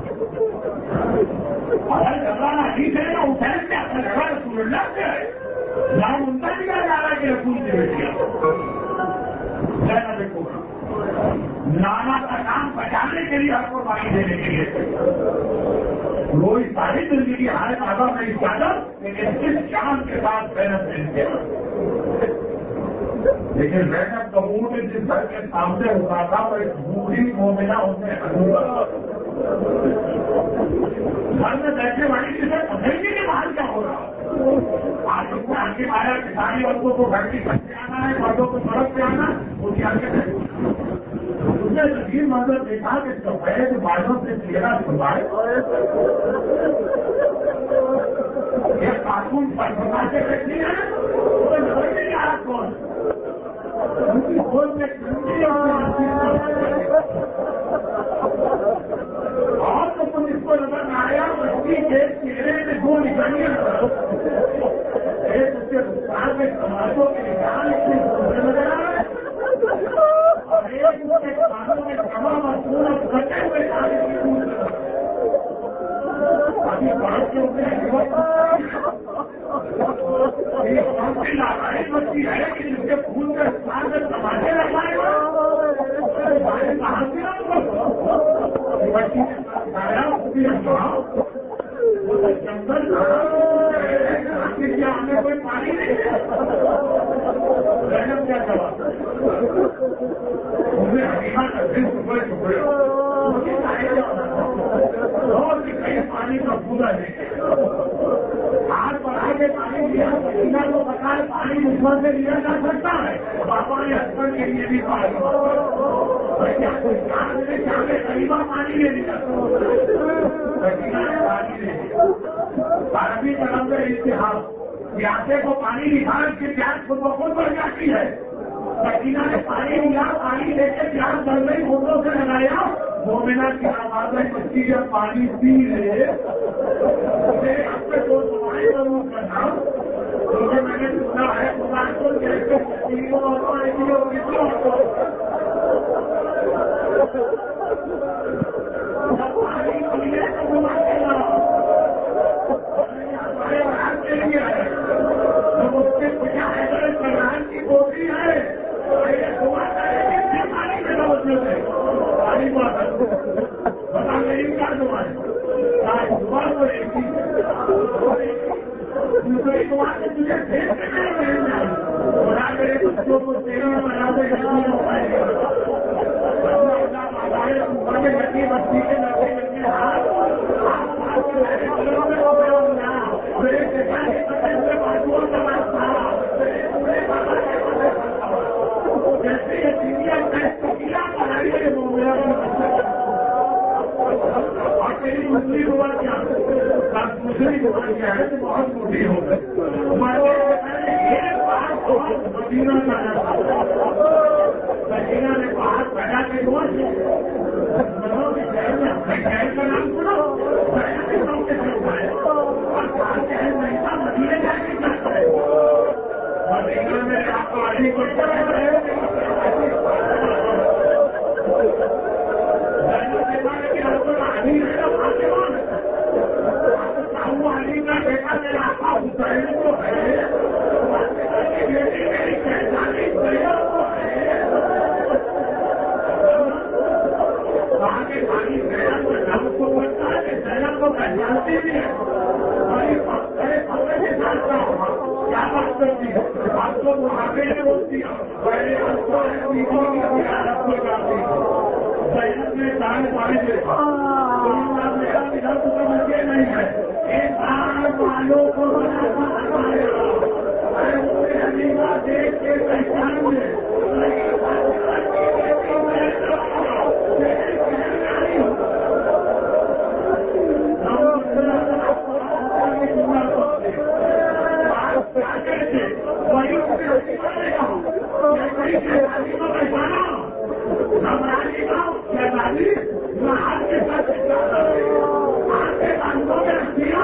اگر گھبرانا ٹھیک ہے نا حسین سے اپنا جگہ رسول اللہ سے ہے نام ان کا بھی کہا جا رہا ہے کہ رسول کی بیٹیاں دیکھو نانا کا نام بچانے کے لیے ہر قربانی دینے کے لیے وہی ساری زندگی ہمارے بابا میں اجازت لیکن کس شان کے ساتھ محنت نہیں کیا لیکن محنت کا منہ جس گھر کے سامنے ہوتا تھا وہ ایک بوڑھی مومنہ اسے گھر میں بیٹھے والی جسے پتہ ہی نہیں کہ باہر کیا ہو رہا آج اس میں آگے آیا کسانی عورتوں کو گھر کی چھت پہ آنا ہے، مردوں کو سڑک پہ آنا، وہ کیا کہتے ہیں اس نے تقریر منظر دیکھا کہ سفید بازوں سے چہرہ چھپائے یہ قانون پر بتا کے رکھتی ہے، وہ نظر نہیں آ رہا کون ان کی کھول میں اور تو کچھ اس کو نظر نہ آیا، بچی کے چہرے میں دو نشانیاں ایک اس کے رخسار میں سماجوں کے نشان اتنے نظر آ رہے ہیں اور ایک اس کے کانوں میں تمام اور پورا کٹے ہوئے کھانے کی ابھی بات کے اوپر لائی بچی ہے کہ جس کے خون کے استعمال میں تماچے لگائے گا بچی جنگل کیا ہمیں کوئی پانی نہیں کیا جواب مجھے حقیقت ٹکڑے ٹکڑے کہیں پانی کا پورا نہیں ہاتھ بڑھا کے پانی لیا سکینہ کو پتا ہے پانی دشمن سے لیا جا سکتا ہے پاپا نے ہسبینڈ کے لیے بھی پانی قریبا پانی لے لیا سکینہ نے پانی لے لیا عربی قلم میں اتحاد پیاسے کو پانی نکال کے پیاس خود بخود بڑھ جاتی ہے سکینہ نے پانی لیا پانی لے کے پیاس بڑھ گئی ہوٹوں سے لگایا مومنہ کی آواز ہے بچی جب پانی پی لے اپنے کو دعائیں ضرور کرنا کیونکہ میں نے سنا ہے قرآن کو جیسے جب پانی پینے تو دعا کرنا ہمارے بھارت کے لیے ہے جب اس کے پچھا حیدر کلان کی بوتری ہے دعا کرے کہ پانی کے توجہ سے پانی کو بتا میری کیا دعا ہے دعا کو ایک دوسری دعا سے تجھے پھر بنا میرے بچوں کو تیرا بنا دے ہو پائے گا بچی بچی کے لڑکے لڑکے ہاتھ میرے پیشہ کے پتن سے بازو کا راستہ جیسے یہ دنیا کیا پڑھائی ہے وہ میرا اور میری دوسری دعا کیا دوسری دعا کیا ہے تو بہت موٹی ہو گئی ایک بار بہت مدینہ جانا تھا مدینہ نے باہر پیدا کے دعا کیا شہر کا نام سنو شہر کے نام سے چلتا ہے اور کہاں شہر نہیں تھا مدینے جا کے کیا کرے مدینہ میں آپ کو آدمی کو علی کا بیٹا میرا آقا حسین کو ہے وہاں کے پانی زینب کو نام کو پڑتا ہے زینب کو پہچانتی بھی ہے بڑے پکڑے کے ساتھ کیا بات کرتی ہے آپ کو بڑھاپے میں ہوتی ہے بڑے آپ کو زینب نے دان پانی دیکھا میرا ادھر تو مجھے نہیں ہے ایک بار والوں کو دیکھ کے پہچان لے ہاتھ کے ساتھ ہاتھ کے باندھوں میں دیا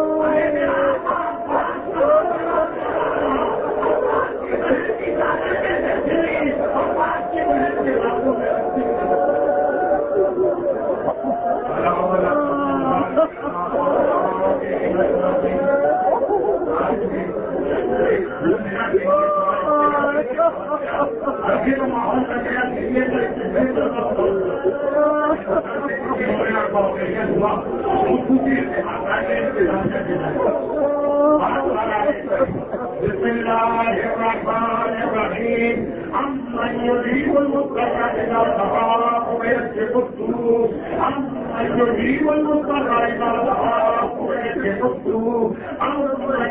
بسم الله الرحمن الرحيم عمن يجيب المضطر إذا دعاه ويكشف السوء عمن يجيب المضطر إذا دعاه ويكشف السوء عمن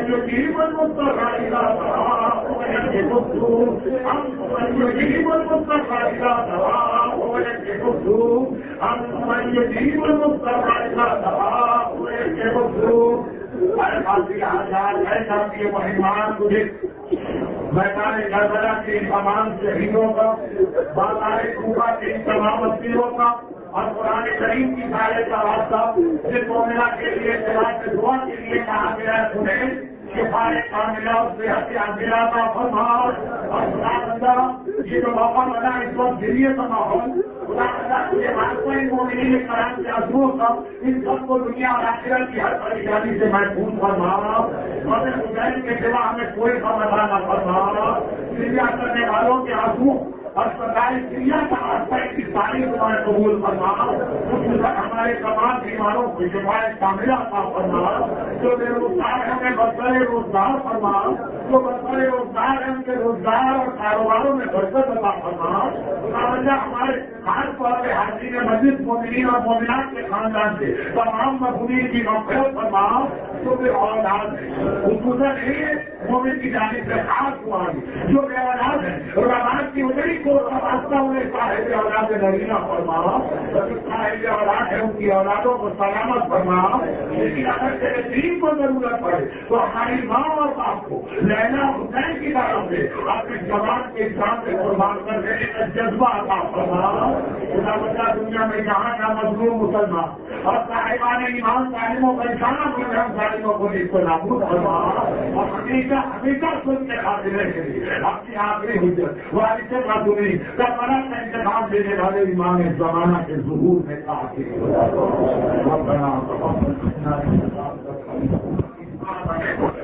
يجيب المضطر إذا دعاه ويكشف السوء أمن يجيب المضطر إذا دعاه ويكشف السوء أمن يجيب المضطر إذا دعاه ويكشف السوء اے قاضی آزاد اے کافی مہمان تجھے میدان کربلا کے تمام شہیدوں کا بازار کوفہ کے تمام اسیروں کا اور قرآن کریم کی سارے کا واسطہ جس مومنہ کے لیے جواب دعا کے لیے کہا گیا ہے انہیں شفائے کاملہ اور صحت عاجلہ کا فرما اور خدا بندہ یہ جو موقع بنا اس وقت دلیے کا ماحول خدا بندہ تجھے مانتا مومنین کرام کے عزموں کا ان سب کو دنیا اور آخرت کی ہر پریشانی سے محفوظ فرما اور حسین کے سوا ہمیں کوئی خبر نہ فرما دنیا کرنے والوں کے عزموں اور سرکاری دنیا کا راستہ کی ساری دعائیں قبول فرما اس میں ہمارے تمام بیماروں کو شفائے کاملہ کا فرما جو بے روزگار ہے ہمیں برسر روزگار فرما جو برسر روزگار ہے ان کے روزگار اور کاروباروں میں برکت عطا فرما ہمارے خاص طور پہ حاضرین مسجد مومنین اور مومنات کے خاندان سے تمام مخلوقین کی مغفرت فرما جو بے اولاد ہے خصوصاً مومن کی جانب سے خاص ہوا جو بے اولاد ہے اولاد کی وجہ کو راستہ انہیں صاحب اولاد نرینہ فرما صاحب اولاد ہے ان کی اولادوں کو سلامت فرما لیکن اگر تیرے دین کو ضرورت پڑے تو ہماری ماں اور باپ کو لینا حسین کی طرف سے اپنی جوان کے اسلام سے قربان کر دینے کا جذبہ عطا فرما خدا بندہ دنیا میں جہاں کا مظلوم مسلمان اور صاحبان ایمان ظالموں کا نشانہ بن رہے ظالموں کو اس کو نابود فرما اور ہمیشہ ہمیشہ سن کے خاطر کے لیے اپنی آخری حجت وارث معصومی کربلا کا انتخاب دینے والے امام زمانہ کے ظہور میں تاخیر ربنا تقبل منا